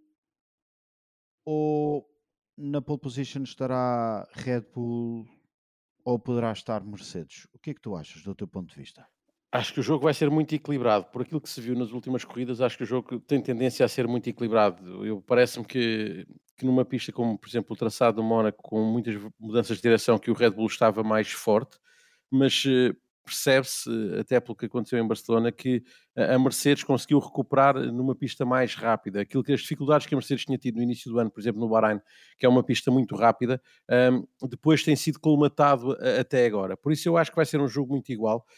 [SPEAKER 4] ou na pole position estará Red Bull ou poderá estar Mercedes? O que é que tu achas do teu ponto de vista?
[SPEAKER 3] Acho que o jogo vai ser muito equilibrado. Por aquilo que se viu nas últimas corridas, acho que o jogo tem tendência a ser muito equilibrado. Eu parece-me que, que numa pista como, por exemplo, o traçado do Mónaco, com muitas mudanças de direção, que o Red Bull estava mais forte, mas eh, percebe-se, até pelo que aconteceu em Barcelona, que a Mercedes conseguiu recuperar numa pista mais rápida. Aquilo que as dificuldades que a Mercedes tinha tido no início do ano, por exemplo, no Bahrein, que é uma pista muito rápida, um, depois tem sido colmatado até agora. Por isso eu acho que vai ser um jogo muito igual.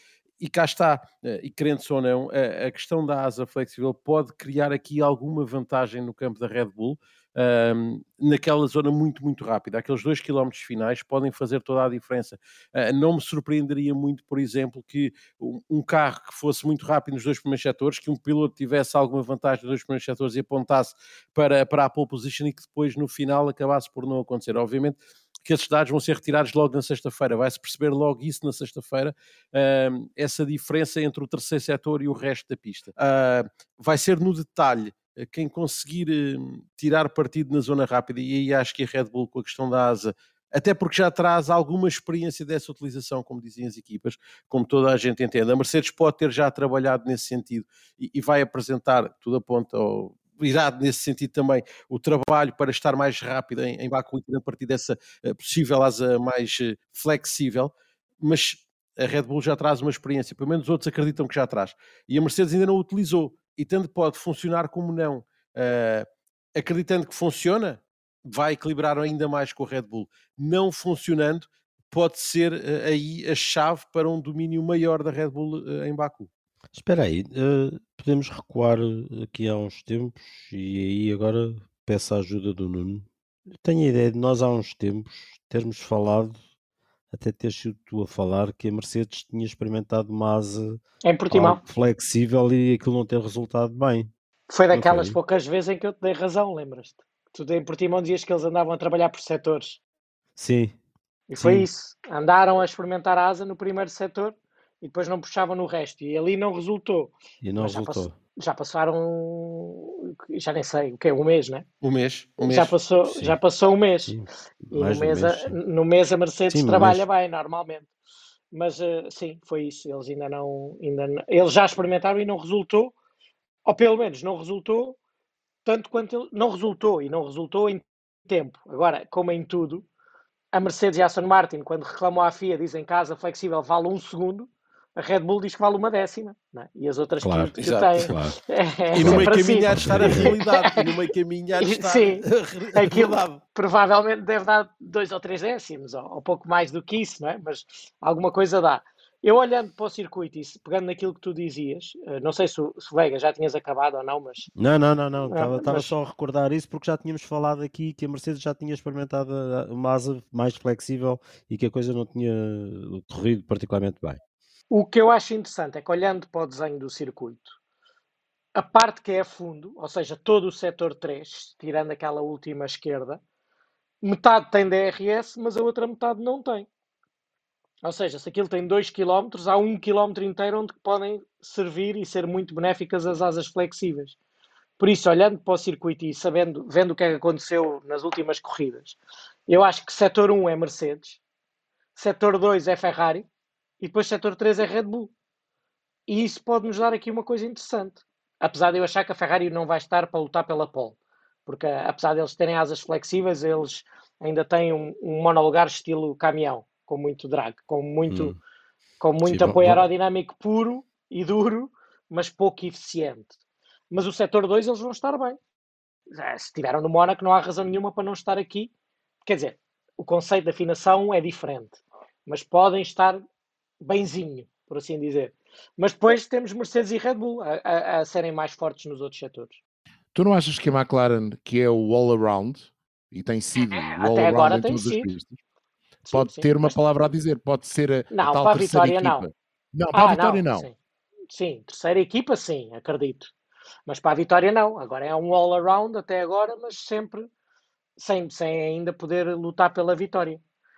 [SPEAKER 3] e cá está, e querendo-se ou não, a, a questão da asa flexível pode criar aqui alguma vantagem no campo da Red Bull, um, naquela zona muito, muito rápida. Aqueles dois quilómetros finais podem fazer toda a diferença. Uh, não me surpreenderia muito, por exemplo, que um, um carro que fosse muito rápido nos dois primeiros setores, que um piloto tivesse alguma vantagem nos dois primeiros setores e apontasse para, para a pole position e que depois no final acabasse por não acontecer. Obviamente que esses dados vão ser retirados logo na sexta-feira, vai-se perceber logo isso na sexta-feira, uh, essa diferença entre o terceiro setor e o resto da pista. Uh, vai ser no detalhe quem conseguir uh, tirar partido na zona rápida, e aí acho que a Red Bull com a questão da asa, até porque já traz alguma experiência dessa utilização, como diziam as equipas, como toda a gente entende. A Mercedes pode ter já trabalhado nesse sentido e, e vai apresentar, tudo aponta ao... irá nesse sentido também o trabalho para estar mais rápido em, em Baku a partir dessa uh, possível asa mais uh, flexível, mas a Red Bull já traz uma experiência, pelo menos outros acreditam que já traz, e a Mercedes ainda não o utilizou, e tanto pode funcionar como não. Uh, acreditando que funciona, vai equilibrar ainda mais com a Red Bull. Não funcionando, pode ser uh, aí a chave para um domínio maior da Red Bull uh, em Baku.
[SPEAKER 1] Espera aí, uh, podemos recuar aqui há uns tempos e aí agora peço a ajuda do Nuno. Eu tenho a ideia de nós há uns tempos termos falado, até ter sido tu a falar, que a Mercedes tinha experimentado uma asa
[SPEAKER 2] Em Portimão.
[SPEAKER 1] flexível e aquilo não ter resultado bem.
[SPEAKER 2] Foi daquelas
[SPEAKER 1] foi?
[SPEAKER 2] poucas vezes em que eu te dei razão, lembras-te? Tu em Portimão dizias que eles andavam a trabalhar por setores.
[SPEAKER 1] Sim.
[SPEAKER 2] E foi
[SPEAKER 1] Sim.
[SPEAKER 2] isso. Andaram a experimentar a asa no primeiro setor e depois não puxavam no resto. E ali não resultou.
[SPEAKER 1] E não
[SPEAKER 2] Mas já,
[SPEAKER 1] resultou.
[SPEAKER 2] pass- já passaram, já nem sei, o que é, um mês, né?
[SPEAKER 3] Um mês, um mês.
[SPEAKER 2] Já passou,
[SPEAKER 1] Sim.
[SPEAKER 2] já passou um mês.
[SPEAKER 1] Sim.
[SPEAKER 2] E
[SPEAKER 1] Mais
[SPEAKER 2] no
[SPEAKER 1] de um
[SPEAKER 2] mês,
[SPEAKER 1] mês,
[SPEAKER 2] a,
[SPEAKER 1] sim.
[SPEAKER 2] no mês a Mercedes
[SPEAKER 1] Sim, no
[SPEAKER 2] trabalha
[SPEAKER 1] mês.
[SPEAKER 2] bem, normalmente. Mas uh, sim, foi isso. Eles ainda não, ainda não- eles já experimentaram e não resultou, ou pelo menos não resultou tanto quanto ele, não resultou, e não resultou em tempo. Agora, como em tudo, a Mercedes e a Aston Martin, quando reclamam à F I A, dizem que a asa flexível vale um segundo, a Red Bull diz que vale uma décima, não é? E as outras
[SPEAKER 1] Claro,
[SPEAKER 2] que, que
[SPEAKER 3] exato,
[SPEAKER 2] têm.
[SPEAKER 1] claro.
[SPEAKER 2] É, é
[SPEAKER 3] E no meio
[SPEAKER 2] sempre assim.
[SPEAKER 3] caminho há de estar a realidade. E no meio caminho há de
[SPEAKER 2] E-
[SPEAKER 3] estar
[SPEAKER 2] sim,
[SPEAKER 3] a
[SPEAKER 2] aquilo
[SPEAKER 3] realidade.
[SPEAKER 2] provavelmente deve dar dois ou três décimos, ou, ou pouco mais do que isso, não é? Mas alguma coisa dá. Eu olhando para o circuito e se- pegando naquilo que tu dizias, eh, não sei se o, se o Vega já tinhas acabado ou não, mas
[SPEAKER 1] Não, não, não, não.
[SPEAKER 2] Ah,
[SPEAKER 1] Estava
[SPEAKER 2] mas-
[SPEAKER 1] só a recordar isso porque já tínhamos falado aqui que a Mercedes já tinha experimentado a- uma asa mais flexível e que a coisa não tinha corrido particularmente bem.
[SPEAKER 2] o que eu acho interessante é que olhando para o desenho do circuito, a parte que é a fundo, ou seja, todo o setor três, tirando aquela última esquerda, metade tem D R S, mas a outra metade não tem. Ou seja, se aquilo tem dois quilómetros, há um quilómetro inteiro onde podem servir e ser muito benéficas as asas flexíveis. Por isso, olhando para o circuito e sabendo, vendo o que é que aconteceu nas últimas corridas, eu acho que setor um é Mercedes, setor dois é Ferrari e depois setor três é Red Bull. E isso pode nos dar aqui uma coisa interessante. Apesar de eu achar que a Ferrari não vai estar para lutar pela pole. Porque apesar de eles terem asas flexíveis, eles ainda têm um, um monolugar estilo caminhão, com muito drag, com muito,
[SPEAKER 1] Hum.
[SPEAKER 2] com muito
[SPEAKER 1] Sim,
[SPEAKER 2] apoio
[SPEAKER 1] vão-
[SPEAKER 2] aerodinâmico puro e duro, mas pouco eficiente. Mas o setor dois eles vão estar bem. Já, se estiveram no Mónaco, não há razão nenhuma para não estar aqui. Quer dizer, o conceito de afinação é diferente, mas podem estar benzinho, por assim dizer. Mas depois temos Mercedes e Red Bull a, a- a serem mais fortes nos outros setores.
[SPEAKER 5] Tu não achas que a McLaren, que é o all-around, e tem sido o
[SPEAKER 2] Até
[SPEAKER 5] all-around
[SPEAKER 2] agora
[SPEAKER 5] em
[SPEAKER 2] tem
[SPEAKER 5] todas as
[SPEAKER 2] sido.
[SPEAKER 5] pistas,
[SPEAKER 2] Sim,
[SPEAKER 5] pode
[SPEAKER 2] sim,
[SPEAKER 5] ter uma
[SPEAKER 2] mas-
[SPEAKER 5] palavra a dizer, pode ser a, a
[SPEAKER 2] Não,
[SPEAKER 5] tal
[SPEAKER 2] para a
[SPEAKER 5] terceira
[SPEAKER 2] vitória
[SPEAKER 5] equipa.
[SPEAKER 2] não.
[SPEAKER 5] Não, para
[SPEAKER 2] Ah,
[SPEAKER 5] a vitória não.
[SPEAKER 2] Sim. Sim, terceira equipa sim, acredito. Mas para a vitória não. Agora é um all-around até agora, mas sempre sem, sem ainda poder lutar pela vitória.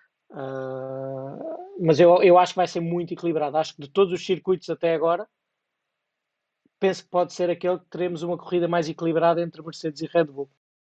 [SPEAKER 2] Ah, mas eu, eu acho que vai ser muito equilibrado. Acho que de todos os circuitos até agora, penso que pode ser aquele que teremos uma corrida mais equilibrada entre Mercedes e Red Bull.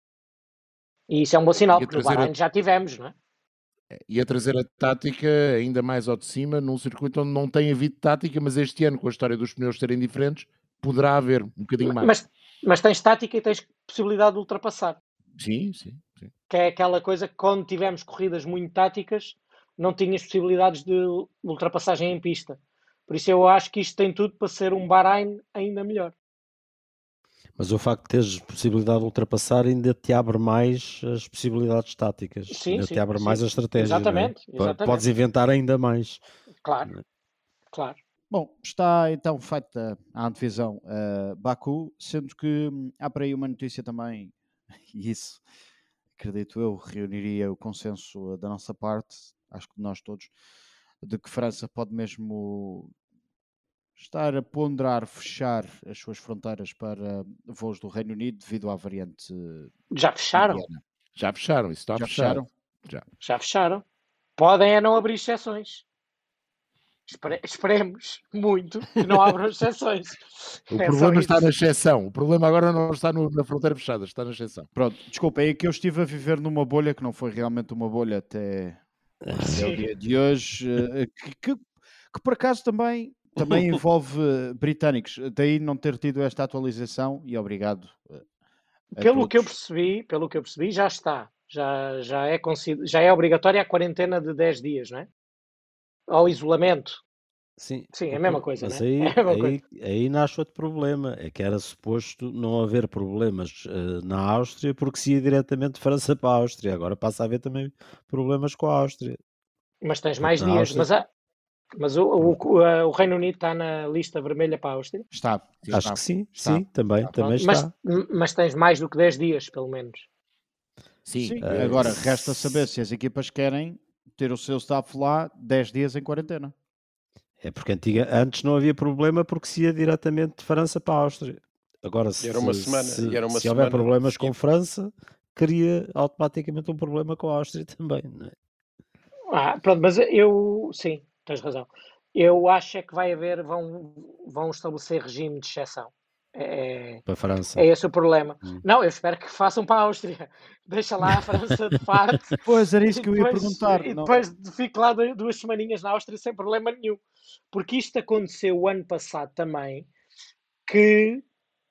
[SPEAKER 2] E isso é um bom sinal,
[SPEAKER 5] E a
[SPEAKER 2] porque no
[SPEAKER 5] traseira-
[SPEAKER 2] Bahrein já tivemos, não é?
[SPEAKER 5] E a trazer a tática ainda mais ao de cima, num circuito onde não tem havido tática, mas este ano, com a história dos pneus serem diferentes, poderá haver um bocadinho mais.
[SPEAKER 2] Mas, mas tens tática e tens possibilidade de ultrapassar.
[SPEAKER 5] Sim, sim, sim.
[SPEAKER 2] Que é aquela coisa que quando tivemos corridas muito táticas, não tinhas possibilidades de ultrapassagem em pista. Por isso eu acho que isto tem tudo para ser um Bahrein ainda melhor.
[SPEAKER 1] Mas o facto de teres possibilidade de ultrapassar ainda te abre mais as possibilidades táticas.
[SPEAKER 2] Sim,
[SPEAKER 1] ainda
[SPEAKER 2] sim,
[SPEAKER 1] te abre
[SPEAKER 2] sim.
[SPEAKER 1] mais a estratégia.
[SPEAKER 2] Exatamente,
[SPEAKER 1] não é? Po-
[SPEAKER 2] exatamente.
[SPEAKER 1] Podes inventar ainda mais.
[SPEAKER 2] Claro, claro.
[SPEAKER 4] Bom, está então feita a antevisão a Baku, sendo que hum, há para aí uma notícia também, e isso, acredito eu, reuniria o consenso da nossa parte, acho que de nós todos, de que França pode mesmo estar a ponderar fechar as suas fronteiras para voos do Reino Unido devido à variante
[SPEAKER 2] Já fecharam?
[SPEAKER 4] indiana.
[SPEAKER 5] Já fecharam, isso está
[SPEAKER 4] Já
[SPEAKER 5] fechado.
[SPEAKER 4] fecharam?
[SPEAKER 5] Já.
[SPEAKER 2] Já fecharam. Podem é não abrir exceções. Espere- esperemos muito que não abram exceções.
[SPEAKER 5] O
[SPEAKER 2] É só
[SPEAKER 5] problema está
[SPEAKER 2] isso.
[SPEAKER 5] na exceção. O problema agora não está no- na fronteira fechada, está na exceção.
[SPEAKER 4] Pronto, desculpa, é que eu estive a viver numa bolha que não foi realmente uma bolha até, até o
[SPEAKER 2] Sim.
[SPEAKER 4] dia de hoje, eh, que, que, que por acaso também, também envolve eh, britânicos, daí não ter tido esta atualização e obrigado eh, a
[SPEAKER 2] Pelo que eu
[SPEAKER 4] todos.
[SPEAKER 2] percebi, pelo que eu percebi, já está. Já, já, é, consider... já é obrigatória a quarentena de dez dias, não é? Ao isolamento.
[SPEAKER 1] Sim,
[SPEAKER 2] Sim, é a
[SPEAKER 1] o
[SPEAKER 2] mesma
[SPEAKER 1] pro-
[SPEAKER 2] coisa,
[SPEAKER 1] mas
[SPEAKER 2] né? É
[SPEAKER 1] aí,
[SPEAKER 2] a mesma coisa.
[SPEAKER 1] aí, aí nasce outro problema, é que era suposto não haver problemas eh, na Áustria porque se ia diretamente de França para a Áustria, agora passa a haver também problemas com a Áustria,
[SPEAKER 2] Mas tens
[SPEAKER 1] porque
[SPEAKER 2] mais
[SPEAKER 1] na
[SPEAKER 2] dias.
[SPEAKER 1] Áustria,
[SPEAKER 2] Mas, há... mas o, o, o, a- o Reino Unido está na lista vermelha para a Áustria?
[SPEAKER 4] Está,
[SPEAKER 5] Sim.
[SPEAKER 1] acho
[SPEAKER 4] está,
[SPEAKER 1] que sim,
[SPEAKER 4] está.
[SPEAKER 1] sim, também,
[SPEAKER 4] está.
[SPEAKER 1] também
[SPEAKER 2] Pronto. Mas,
[SPEAKER 1] está.
[SPEAKER 2] mas tens mais do que dez dias, pelo menos.
[SPEAKER 5] Sim.
[SPEAKER 4] Sim,
[SPEAKER 1] Eh,
[SPEAKER 4] agora
[SPEAKER 1] s-
[SPEAKER 4] resta saber se as equipas querem ter o seu staff lá dez dias em quarentena.
[SPEAKER 1] É porque antiga, antes não havia problema porque se ia diretamente de França para a Áustria. Agora,
[SPEAKER 3] E era uma
[SPEAKER 1] se,
[SPEAKER 3] semana,
[SPEAKER 1] se,
[SPEAKER 3] e era uma
[SPEAKER 1] se houver
[SPEAKER 3] semana
[SPEAKER 1] problemas com
[SPEAKER 3] seguida.
[SPEAKER 1] França, cria automaticamente um problema com a Áustria também, não é?
[SPEAKER 2] Ah, pronto, mas eu, sim, tens razão. Eu acho é que vai haver, vão, vão estabelecer regime de exceção. É,
[SPEAKER 1] Para a França.
[SPEAKER 2] é esse o problema.
[SPEAKER 1] Hum.
[SPEAKER 2] Não, eu espero que façam para a Áustria. Deixa lá a França de parte
[SPEAKER 4] Pois era
[SPEAKER 2] e
[SPEAKER 4] isso que eu ia
[SPEAKER 2] depois,
[SPEAKER 4] perguntar.
[SPEAKER 2] e
[SPEAKER 4] Não,
[SPEAKER 2] depois fique lá du- duas semaninhas na Áustria sem problema nenhum. Porque isto aconteceu o ano passado também, que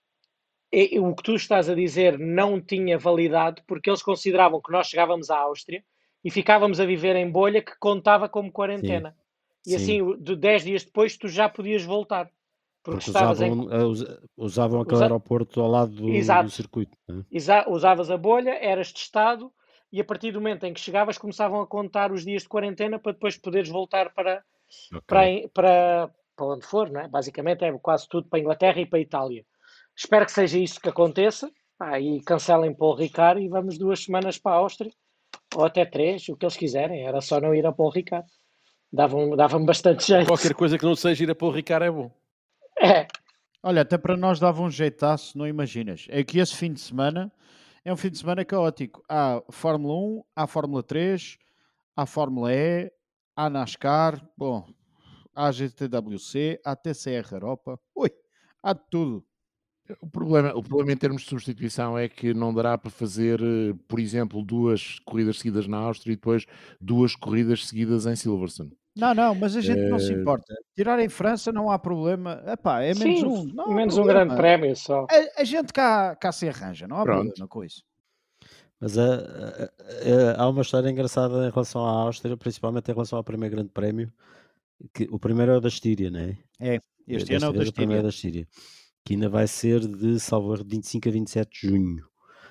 [SPEAKER 2] é- o que tu estás a dizer não tinha validade porque eles consideravam que nós chegávamos à Áustria e ficávamos a viver em bolha que contava como
[SPEAKER 1] Sim,
[SPEAKER 2] quarentena. E
[SPEAKER 1] sim.
[SPEAKER 2] assim, o- de dez dias depois, tu já podias voltar. Porque
[SPEAKER 1] Porque
[SPEAKER 2] estavas em.
[SPEAKER 1] usavam, eh, usa- usavam aquele
[SPEAKER 2] Usa,
[SPEAKER 1] aeroporto ao lado do, do
[SPEAKER 2] exato.
[SPEAKER 1] circuito, não é?
[SPEAKER 2] Exa- usavas a bolha, eras testado e a partir do momento em que chegavas começavam a contar os dias de quarentena para depois poderes voltar para, para,
[SPEAKER 1] Ok.
[SPEAKER 2] para, para onde for, não é? Basicamente é quase tudo para a Inglaterra e para a Itália. Espero que seja isso que aconteça. Ah, e cancelem Paul Ricard e vamos duas semanas para a Áustria, ou até três, o que eles quiserem. Era só não ir a Paul Ricard. Dava-me dava bastante jeito.
[SPEAKER 3] Qualquer coisa que não seja ir a pôr o Ricardo é bom.
[SPEAKER 2] É,
[SPEAKER 4] olha, até para nós dava um jeitaço, não imaginas. É que esse fim de semana é um fim de semana caótico. Há Fórmula um, há Fórmula três, há Fórmula E, há NASCAR, bom, há G T W C, há T C R Europa. Ui, há de tudo.
[SPEAKER 5] O problema, o problema em termos de substituição é que não dará para fazer, eh, por exemplo, duas corridas seguidas na Áustria e depois duas corridas seguidas em Silverstone.
[SPEAKER 4] Não, não, mas a gente não se
[SPEAKER 5] Eh,
[SPEAKER 4] importa. Tirar em França não há problema. Epá, é menos
[SPEAKER 2] sim,
[SPEAKER 4] um, não há
[SPEAKER 2] menos um
[SPEAKER 4] problema.
[SPEAKER 2] grande prémio só.
[SPEAKER 4] A, a gente cá, cá se arranja, não há
[SPEAKER 5] Pronto.
[SPEAKER 4] problema com isso.
[SPEAKER 1] Mas ah, ah, ah, há uma história engraçada em relação à Áustria, principalmente em relação ao primeiro grande prémio, que o primeiro é o da Estíria, não é?
[SPEAKER 4] É,
[SPEAKER 1] Eh,
[SPEAKER 4] este ano é
[SPEAKER 1] Desta
[SPEAKER 4] o da
[SPEAKER 1] vez o primeiro é
[SPEAKER 4] Estíria.
[SPEAKER 1] da Estíria, que ainda vai ser de, salvo erro, de vinte e cinco a vinte e sete de junho.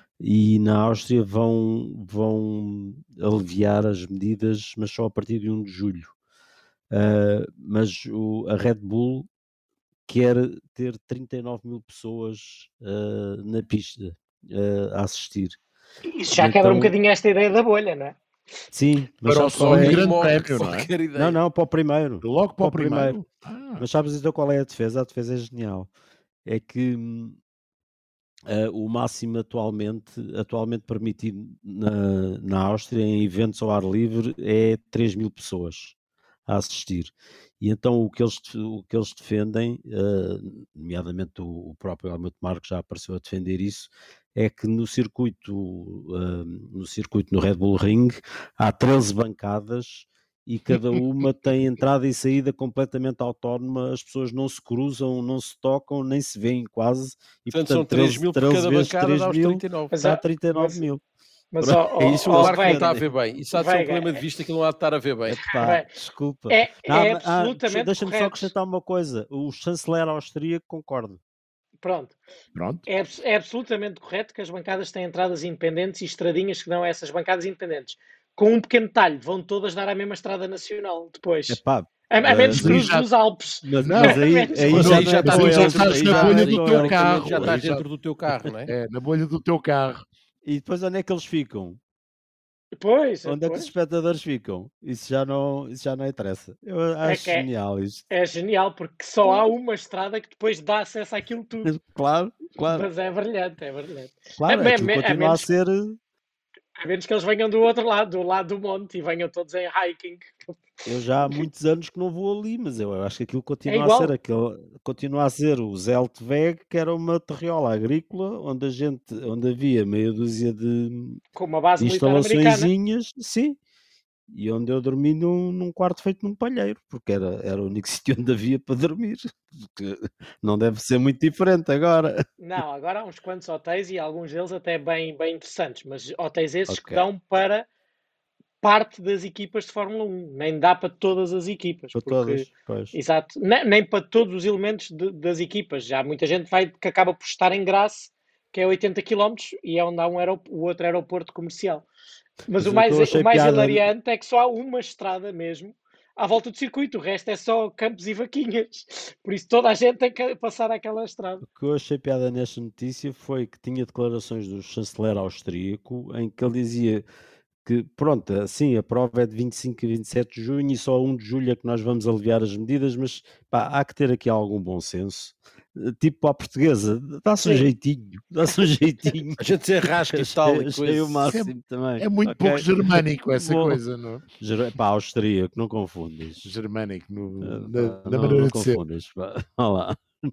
[SPEAKER 1] E na Áustria vão, vão aliviar as medidas, mas só a partir de um de julho. Ah, mas o- a Red Bull quer ter trinta e nove mil pessoas ah, na pista ah, a assistir.
[SPEAKER 2] Isso
[SPEAKER 1] E
[SPEAKER 2] já quebra um
[SPEAKER 1] então,
[SPEAKER 2] bocadinho esta ideia da bolha, não é?
[SPEAKER 1] sim, mas
[SPEAKER 5] Para o
[SPEAKER 1] sabes qual
[SPEAKER 5] segundo
[SPEAKER 1] é?
[SPEAKER 5] grande
[SPEAKER 3] Morre
[SPEAKER 5] prémio, não é?
[SPEAKER 3] qualquer ideia.
[SPEAKER 1] Não, não, para o primeiro.
[SPEAKER 5] Logo para o
[SPEAKER 1] Para o primeiro.
[SPEAKER 5] primeiro. Ah,
[SPEAKER 1] Mas sabes então qual é a defesa? A defesa é genial. É que hum, ah, o máximo atualmente, atualmente permitido na, na Áustria em eventos ao ar livre é três mil pessoas a assistir. E então o que eles, o que eles defendem, ah, nomeadamente o, o próprio Helmut Marko já apareceu a defender isso, é que no circuito, ah, no circuito no Red Bull Ring há treze bancadas e cada uma tem entrada e saída completamente autónoma, as pessoas não se cruzam, não se tocam, nem se veem quase, e
[SPEAKER 3] Portanto, são
[SPEAKER 1] portanto
[SPEAKER 3] três
[SPEAKER 1] treze,
[SPEAKER 3] mil por
[SPEAKER 1] treze
[SPEAKER 3] cada
[SPEAKER 1] vezes
[SPEAKER 3] bancada,
[SPEAKER 1] três
[SPEAKER 3] dá aos
[SPEAKER 1] mil
[SPEAKER 3] trinta e nove.
[SPEAKER 2] Mas,
[SPEAKER 1] dá
[SPEAKER 2] ah,
[SPEAKER 1] trinta e nove
[SPEAKER 2] mas,
[SPEAKER 1] mil.
[SPEAKER 2] mas
[SPEAKER 1] Pronto.
[SPEAKER 2] ó,
[SPEAKER 3] É
[SPEAKER 2] ó,
[SPEAKER 3] isso, o
[SPEAKER 2] ó,
[SPEAKER 3] Marco não
[SPEAKER 2] Veiga,
[SPEAKER 3] está a ver bem. Isso há de ser um
[SPEAKER 2] Veiga,
[SPEAKER 3] problema de vista que não há de estar a ver bem.
[SPEAKER 1] Epá,
[SPEAKER 2] Veiga,
[SPEAKER 1] desculpa.
[SPEAKER 2] é,
[SPEAKER 1] Não,
[SPEAKER 2] é
[SPEAKER 1] mas- ah,
[SPEAKER 2] absolutamente
[SPEAKER 1] deixa-me só
[SPEAKER 2] correto.
[SPEAKER 1] acrescentar uma coisa. O chanceler austríaco concorda.
[SPEAKER 2] Pronto.
[SPEAKER 5] pronto.
[SPEAKER 2] É, abs- é absolutamente correto que as bancadas têm entradas independentes e estradinhas que dão a essas bancadas independentes. Com um pequeno detalhe, vão todas dar à mesma estrada nacional depois.
[SPEAKER 1] Epá,
[SPEAKER 2] A, a menos
[SPEAKER 1] Uh,
[SPEAKER 2] cruzes
[SPEAKER 5] já-
[SPEAKER 2] os Alpes.
[SPEAKER 1] Mas,
[SPEAKER 5] Não,
[SPEAKER 1] mas aí,
[SPEAKER 2] mas
[SPEAKER 1] aí
[SPEAKER 3] Mas
[SPEAKER 1] já
[SPEAKER 3] aí
[SPEAKER 1] não
[SPEAKER 3] já
[SPEAKER 1] é
[SPEAKER 3] estás
[SPEAKER 1] com
[SPEAKER 5] aí já
[SPEAKER 1] eles,
[SPEAKER 5] estás
[SPEAKER 1] aí
[SPEAKER 5] na
[SPEAKER 1] já
[SPEAKER 5] bolha
[SPEAKER 1] não é
[SPEAKER 5] do
[SPEAKER 1] com
[SPEAKER 5] teu
[SPEAKER 1] eles.
[SPEAKER 5] carro.
[SPEAKER 3] Já estás
[SPEAKER 5] aí já-
[SPEAKER 3] dentro do teu carro, não é?
[SPEAKER 5] É, na bolha do teu carro.
[SPEAKER 1] E depois onde é que eles ficam?
[SPEAKER 2] Pois,
[SPEAKER 1] Onde é que os
[SPEAKER 2] pois.
[SPEAKER 1] espectadores ficam? Isso já não, isso já não interessa. Eu acho
[SPEAKER 2] que é-
[SPEAKER 1] genial isto.
[SPEAKER 2] É genial, porque só há uma estrada que depois dá acesso àquilo tudo.
[SPEAKER 1] Claro, claro,
[SPEAKER 2] Mas é brilhante, é brilhante.
[SPEAKER 1] claro.
[SPEAKER 2] É,
[SPEAKER 1] Aquilo
[SPEAKER 2] é, é
[SPEAKER 1] continua a
[SPEAKER 2] menos,
[SPEAKER 1] ser.
[SPEAKER 2] a menos que eles venham do outro lado, do lado do monte, e venham todos em hiking.
[SPEAKER 1] Eu já há muitos anos que não vou ali, mas eu acho que aquilo continua a
[SPEAKER 2] igual.
[SPEAKER 1] ser aquele, continua a ser o Zeltweg, que era uma terriola agrícola onde a gente, onde havia meia dúzia de,
[SPEAKER 2] Com uma base
[SPEAKER 1] de
[SPEAKER 2] militar americana.
[SPEAKER 1] instalaçõezinhas, sim, e onde eu dormi num, num quarto feito num palheiro, porque era, era o único sítio onde havia para dormir. Porque não deve ser muito diferente agora.
[SPEAKER 2] Não, agora há uns quantos hotéis e alguns deles até bem, bem interessantes, mas hotéis esses que
[SPEAKER 1] Ok.
[SPEAKER 2] dão para parte das equipas de Fórmula um, nem dá para todas as equipas.
[SPEAKER 1] Para
[SPEAKER 2] porque,
[SPEAKER 1] todas, pois.
[SPEAKER 2] Exato, nem, nem para todos os elementos de- das equipas. Já muita gente vai que acaba por estar em Grasse, que é oitenta quilómetros, e é onde há um aerop- o outro aeroporto comercial. Mas,
[SPEAKER 1] Mas
[SPEAKER 2] o
[SPEAKER 1] o que
[SPEAKER 2] mais,
[SPEAKER 1] eu achei
[SPEAKER 2] o mais
[SPEAKER 1] piada-
[SPEAKER 2] hilariante é que só há uma estrada mesmo à volta do circuito, o resto é só campos e vaquinhas. Por isso toda a gente tem que passar aquela estrada.
[SPEAKER 1] O que eu achei piada nesta notícia foi que tinha declarações do chanceler austríaco em que ele dizia que, pronto, assim, a prova é de vinte e cinco a vinte e sete de junho e só a um de julho é que nós vamos aliviar as medidas, mas pá, há que ter aqui algum bom senso. Eh, Tipo à portuguesa, dá-se um
[SPEAKER 2] Sim.
[SPEAKER 1] jeitinho, dá-se um jeitinho.
[SPEAKER 3] A gente se arrasca e tal.
[SPEAKER 1] Achei,
[SPEAKER 3] E
[SPEAKER 1] achei
[SPEAKER 3] coisa.
[SPEAKER 1] o máximo também.
[SPEAKER 5] É muito
[SPEAKER 1] Ok?
[SPEAKER 5] pouco germânico essa
[SPEAKER 1] Bom.
[SPEAKER 5] coisa, não é?
[SPEAKER 1] Ger- Pá, austríaco, não confundas.
[SPEAKER 5] Germânico no,
[SPEAKER 1] Eh,
[SPEAKER 5] na,
[SPEAKER 1] pá,
[SPEAKER 5] na
[SPEAKER 1] não,
[SPEAKER 5] maneira
[SPEAKER 1] não
[SPEAKER 5] de ser.
[SPEAKER 1] confundas. Pá. Vá lá.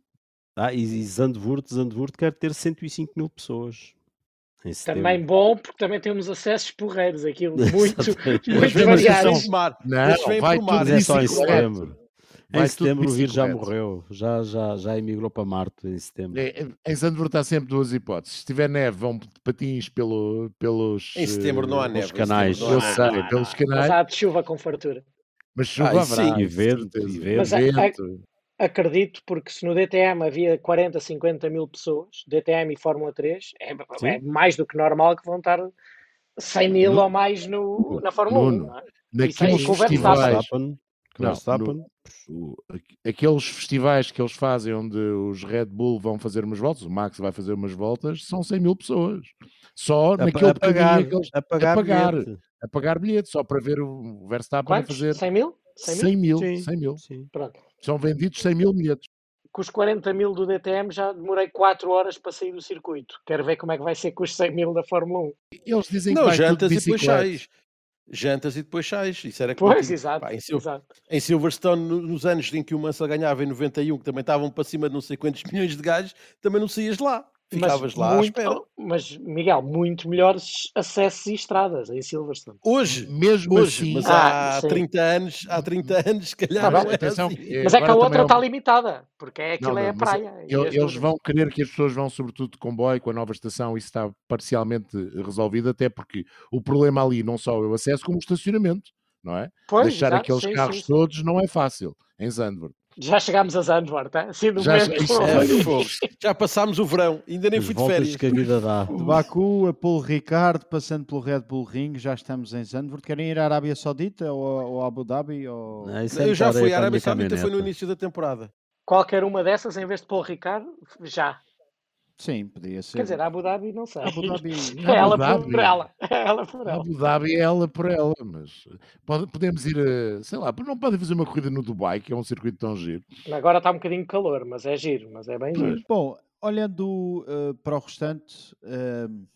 [SPEAKER 1] Ah, e, e Zandvoort, Zandvoort quer ter cento e cinco mil pessoas. Em setembro.
[SPEAKER 2] Também bom, porque também temos acessos porreiros, aquilo muito,
[SPEAKER 1] Exatamente.
[SPEAKER 3] Mas
[SPEAKER 2] muito
[SPEAKER 3] vem mas
[SPEAKER 2] variado.
[SPEAKER 3] vem por mar.
[SPEAKER 5] Não,
[SPEAKER 3] Esses vêm
[SPEAKER 5] vai
[SPEAKER 3] por
[SPEAKER 5] tudo
[SPEAKER 3] mar.
[SPEAKER 1] Mas é só em
[SPEAKER 5] bicicleta.
[SPEAKER 1] setembro.
[SPEAKER 5] Vai
[SPEAKER 1] Em
[SPEAKER 5] tudo
[SPEAKER 1] setembro o vírus já
[SPEAKER 5] bicicleta.
[SPEAKER 1] morreu. Já, já, já emigrou para Marte em setembro.
[SPEAKER 5] É, é, em Zandvoort há sempre duas hipóteses. Se tiver neve, vão de patins pelo, pelos.
[SPEAKER 3] Em setembro não há
[SPEAKER 5] eh,
[SPEAKER 3] neve.
[SPEAKER 1] Os canais.
[SPEAKER 3] Em setembro
[SPEAKER 5] Eu
[SPEAKER 3] não há
[SPEAKER 5] sei,
[SPEAKER 3] neve.
[SPEAKER 5] pelos
[SPEAKER 2] Mas
[SPEAKER 5] canais.
[SPEAKER 2] há de chuva com fartura.
[SPEAKER 5] Mas chuva
[SPEAKER 3] Ah,
[SPEAKER 5] haverá.
[SPEAKER 3] sim,
[SPEAKER 5] de
[SPEAKER 1] e vento,
[SPEAKER 5] certeza.
[SPEAKER 1] e vento.
[SPEAKER 2] Mas a- a-
[SPEAKER 5] vento.
[SPEAKER 2] Acredito, porque se no D T M havia quarenta, cinquenta mil pessoas, D T M e Fórmula três, é, é mais do que normal que vão estar cem mil
[SPEAKER 5] No-
[SPEAKER 2] ou mais no, na Fórmula
[SPEAKER 5] Nuno,
[SPEAKER 2] um. Não é?
[SPEAKER 5] Naqueles
[SPEAKER 2] Isso aí, com o
[SPEAKER 1] O
[SPEAKER 2] Verstappen.
[SPEAKER 5] festivais.
[SPEAKER 1] Verstappen, que
[SPEAKER 5] Não,
[SPEAKER 1] Verstappen,
[SPEAKER 5] no- o- aqu- aqueles festivais que eles fazem onde os Red Bull vão fazer umas voltas, o Max vai fazer umas voltas, são cem mil pessoas. Só
[SPEAKER 1] a,
[SPEAKER 5] naquele
[SPEAKER 1] a pagar,
[SPEAKER 5] bocadinho que eles
[SPEAKER 1] a pagar,
[SPEAKER 5] a pagar.
[SPEAKER 1] bilhete.
[SPEAKER 5] a pagar bilhete, só para ver o Verstappen a
[SPEAKER 2] Quantos?
[SPEAKER 5] fazer
[SPEAKER 2] cem mil? cem mil?
[SPEAKER 5] cem mil.
[SPEAKER 1] Sim,
[SPEAKER 5] cem mil.
[SPEAKER 1] sim.
[SPEAKER 2] Pronto.
[SPEAKER 5] São vendidos cem mil bilhetes.
[SPEAKER 2] Com os quarenta mil do D T M já demorei quatro horas para sair do circuito. Quero ver como é que vai ser com os cem mil da Fórmula um.
[SPEAKER 5] Eles dizem que
[SPEAKER 3] Não,
[SPEAKER 5] vai tudo
[SPEAKER 3] jantas
[SPEAKER 5] de
[SPEAKER 3] e depois
[SPEAKER 5] bicicleta.
[SPEAKER 3] sais. Jantas e depois sais. Isso era como
[SPEAKER 2] Pois,
[SPEAKER 3] antigo.
[SPEAKER 2] exato,
[SPEAKER 3] Pá, em, Sil-
[SPEAKER 2] exato.
[SPEAKER 3] em Silverstone, no- nos anos em que o Mansell ganhava em noventa e um, que também estavam para cima de não sei quantos milhões de gajos, também não saías de lá. Ficavas lá
[SPEAKER 2] muito,
[SPEAKER 3] à espera.
[SPEAKER 2] mas, Miguel, muito melhores acessos e estradas em Silverstone.
[SPEAKER 3] Hoje,
[SPEAKER 5] Mesmo
[SPEAKER 3] hoje,
[SPEAKER 5] assim,
[SPEAKER 3] mas
[SPEAKER 2] Ah,
[SPEAKER 3] há
[SPEAKER 2] sim.
[SPEAKER 3] trinta anos, há trinta anos, se calhar
[SPEAKER 2] Tá
[SPEAKER 3] não
[SPEAKER 2] bem.
[SPEAKER 3] era
[SPEAKER 5] atenção,
[SPEAKER 3] assim.
[SPEAKER 5] é-
[SPEAKER 2] Mas é que a
[SPEAKER 5] agora
[SPEAKER 2] outra
[SPEAKER 5] também é
[SPEAKER 2] está
[SPEAKER 5] um-
[SPEAKER 2] limitada, porque é aquilo
[SPEAKER 5] Não,
[SPEAKER 2] é
[SPEAKER 5] não,
[SPEAKER 2] a
[SPEAKER 5] mas
[SPEAKER 2] praia. e
[SPEAKER 5] ele-
[SPEAKER 2] as
[SPEAKER 5] eles
[SPEAKER 2] dunas.
[SPEAKER 5] vão querer que as pessoas vão sobretudo de comboio com a nova estação, isso está parcialmente resolvido, até porque o problema ali não só é o acesso, como o estacionamento, não é?
[SPEAKER 2] Pois,
[SPEAKER 5] Deixar
[SPEAKER 2] exato,
[SPEAKER 5] aqueles
[SPEAKER 2] sim,
[SPEAKER 5] carros
[SPEAKER 2] sim, sim.
[SPEAKER 5] todos não é fácil, em Zandvoort.
[SPEAKER 2] Já chegámos a Zandvoort, tá? Assim do
[SPEAKER 5] Já
[SPEAKER 2] momento.
[SPEAKER 5] che- isso
[SPEAKER 3] É,
[SPEAKER 5] Foi.
[SPEAKER 3] fogo. Já passámos o verão, ainda nem
[SPEAKER 1] As
[SPEAKER 3] fui de
[SPEAKER 1] voltas
[SPEAKER 3] férias.
[SPEAKER 1] que a vida dá.
[SPEAKER 4] De Baku a Paul Ricard, passando pelo Red Bull Ring, já estamos em Zandvoort. Querem ir à Arábia Saudita ou, ou a Abu Dhabi? Ou...
[SPEAKER 1] Não, isso é
[SPEAKER 3] Eu já
[SPEAKER 1] muita
[SPEAKER 3] fui
[SPEAKER 1] areia
[SPEAKER 3] à
[SPEAKER 1] para a
[SPEAKER 3] Arábia
[SPEAKER 1] minha
[SPEAKER 3] Saudita, foi no
[SPEAKER 1] caminhoneta.
[SPEAKER 3] início da temporada.
[SPEAKER 2] Qualquer uma dessas, em vez de Paul Ricard, já.
[SPEAKER 4] Sim, podia ser.
[SPEAKER 2] Quer dizer, a Abu Dhabi, não sei.
[SPEAKER 4] Abu Dhabi.
[SPEAKER 2] É ela
[SPEAKER 5] Abu
[SPEAKER 2] por
[SPEAKER 5] Dhabi.
[SPEAKER 2] ela. É ela por ela.
[SPEAKER 5] Abu Dhabi é ela por ela, mas pode- podemos ir a, sei lá, não podem fazer uma corrida no Dubai, que é um circuito tão giro.
[SPEAKER 2] Agora está um bocadinho de calor, mas é giro, mas é bem giro.
[SPEAKER 4] Bom, olhando uh, para o restante, uh,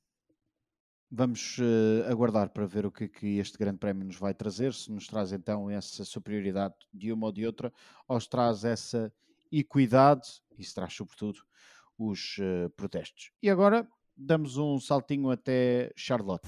[SPEAKER 4] vamos uh, aguardar para ver o que, que este grande prémio nos vai trazer, se nos traz então essa superioridade de uma ou de outra, ou se traz essa equidade, e se traz sobretudo os uh, protestos. E agora damos um saltinho até Charlotte.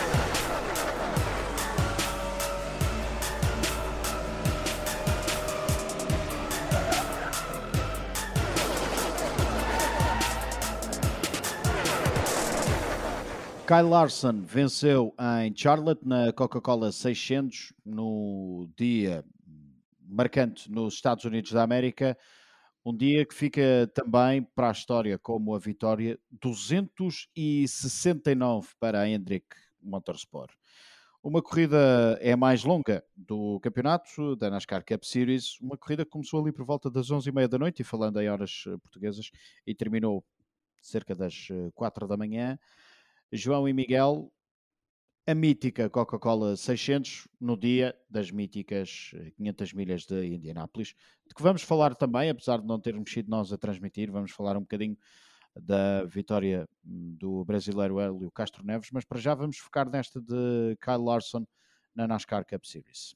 [SPEAKER 4] Kyle Larson venceu em Charlotte na Coca-Cola seiscentos no dia marcante nos Estados Unidos da América, um dia que fica também para a história como a vitória duzentos e sessenta e nove para a Hendrick Motorsport. Uma corrida é a mais longa do campeonato, da NASCAR Cup Series, uma corrida que começou ali por volta das onze e meia da noite, e falando em horas eh, portuguesas, e terminou cerca das eh, quatro da manhã. João e Miguel, a mítica Coca-Cola seiscentos no dia das míticas eh, quinhentas milhas de Indianápolis, de que vamos falar também, apesar de não termos sido nós a transmitir, vamos falar um bocadinho da vitória hum, do brasileiro Hélio Castro Neves, mas para já vamos focar nesta de Kyle Larson na NASCAR Cup Series.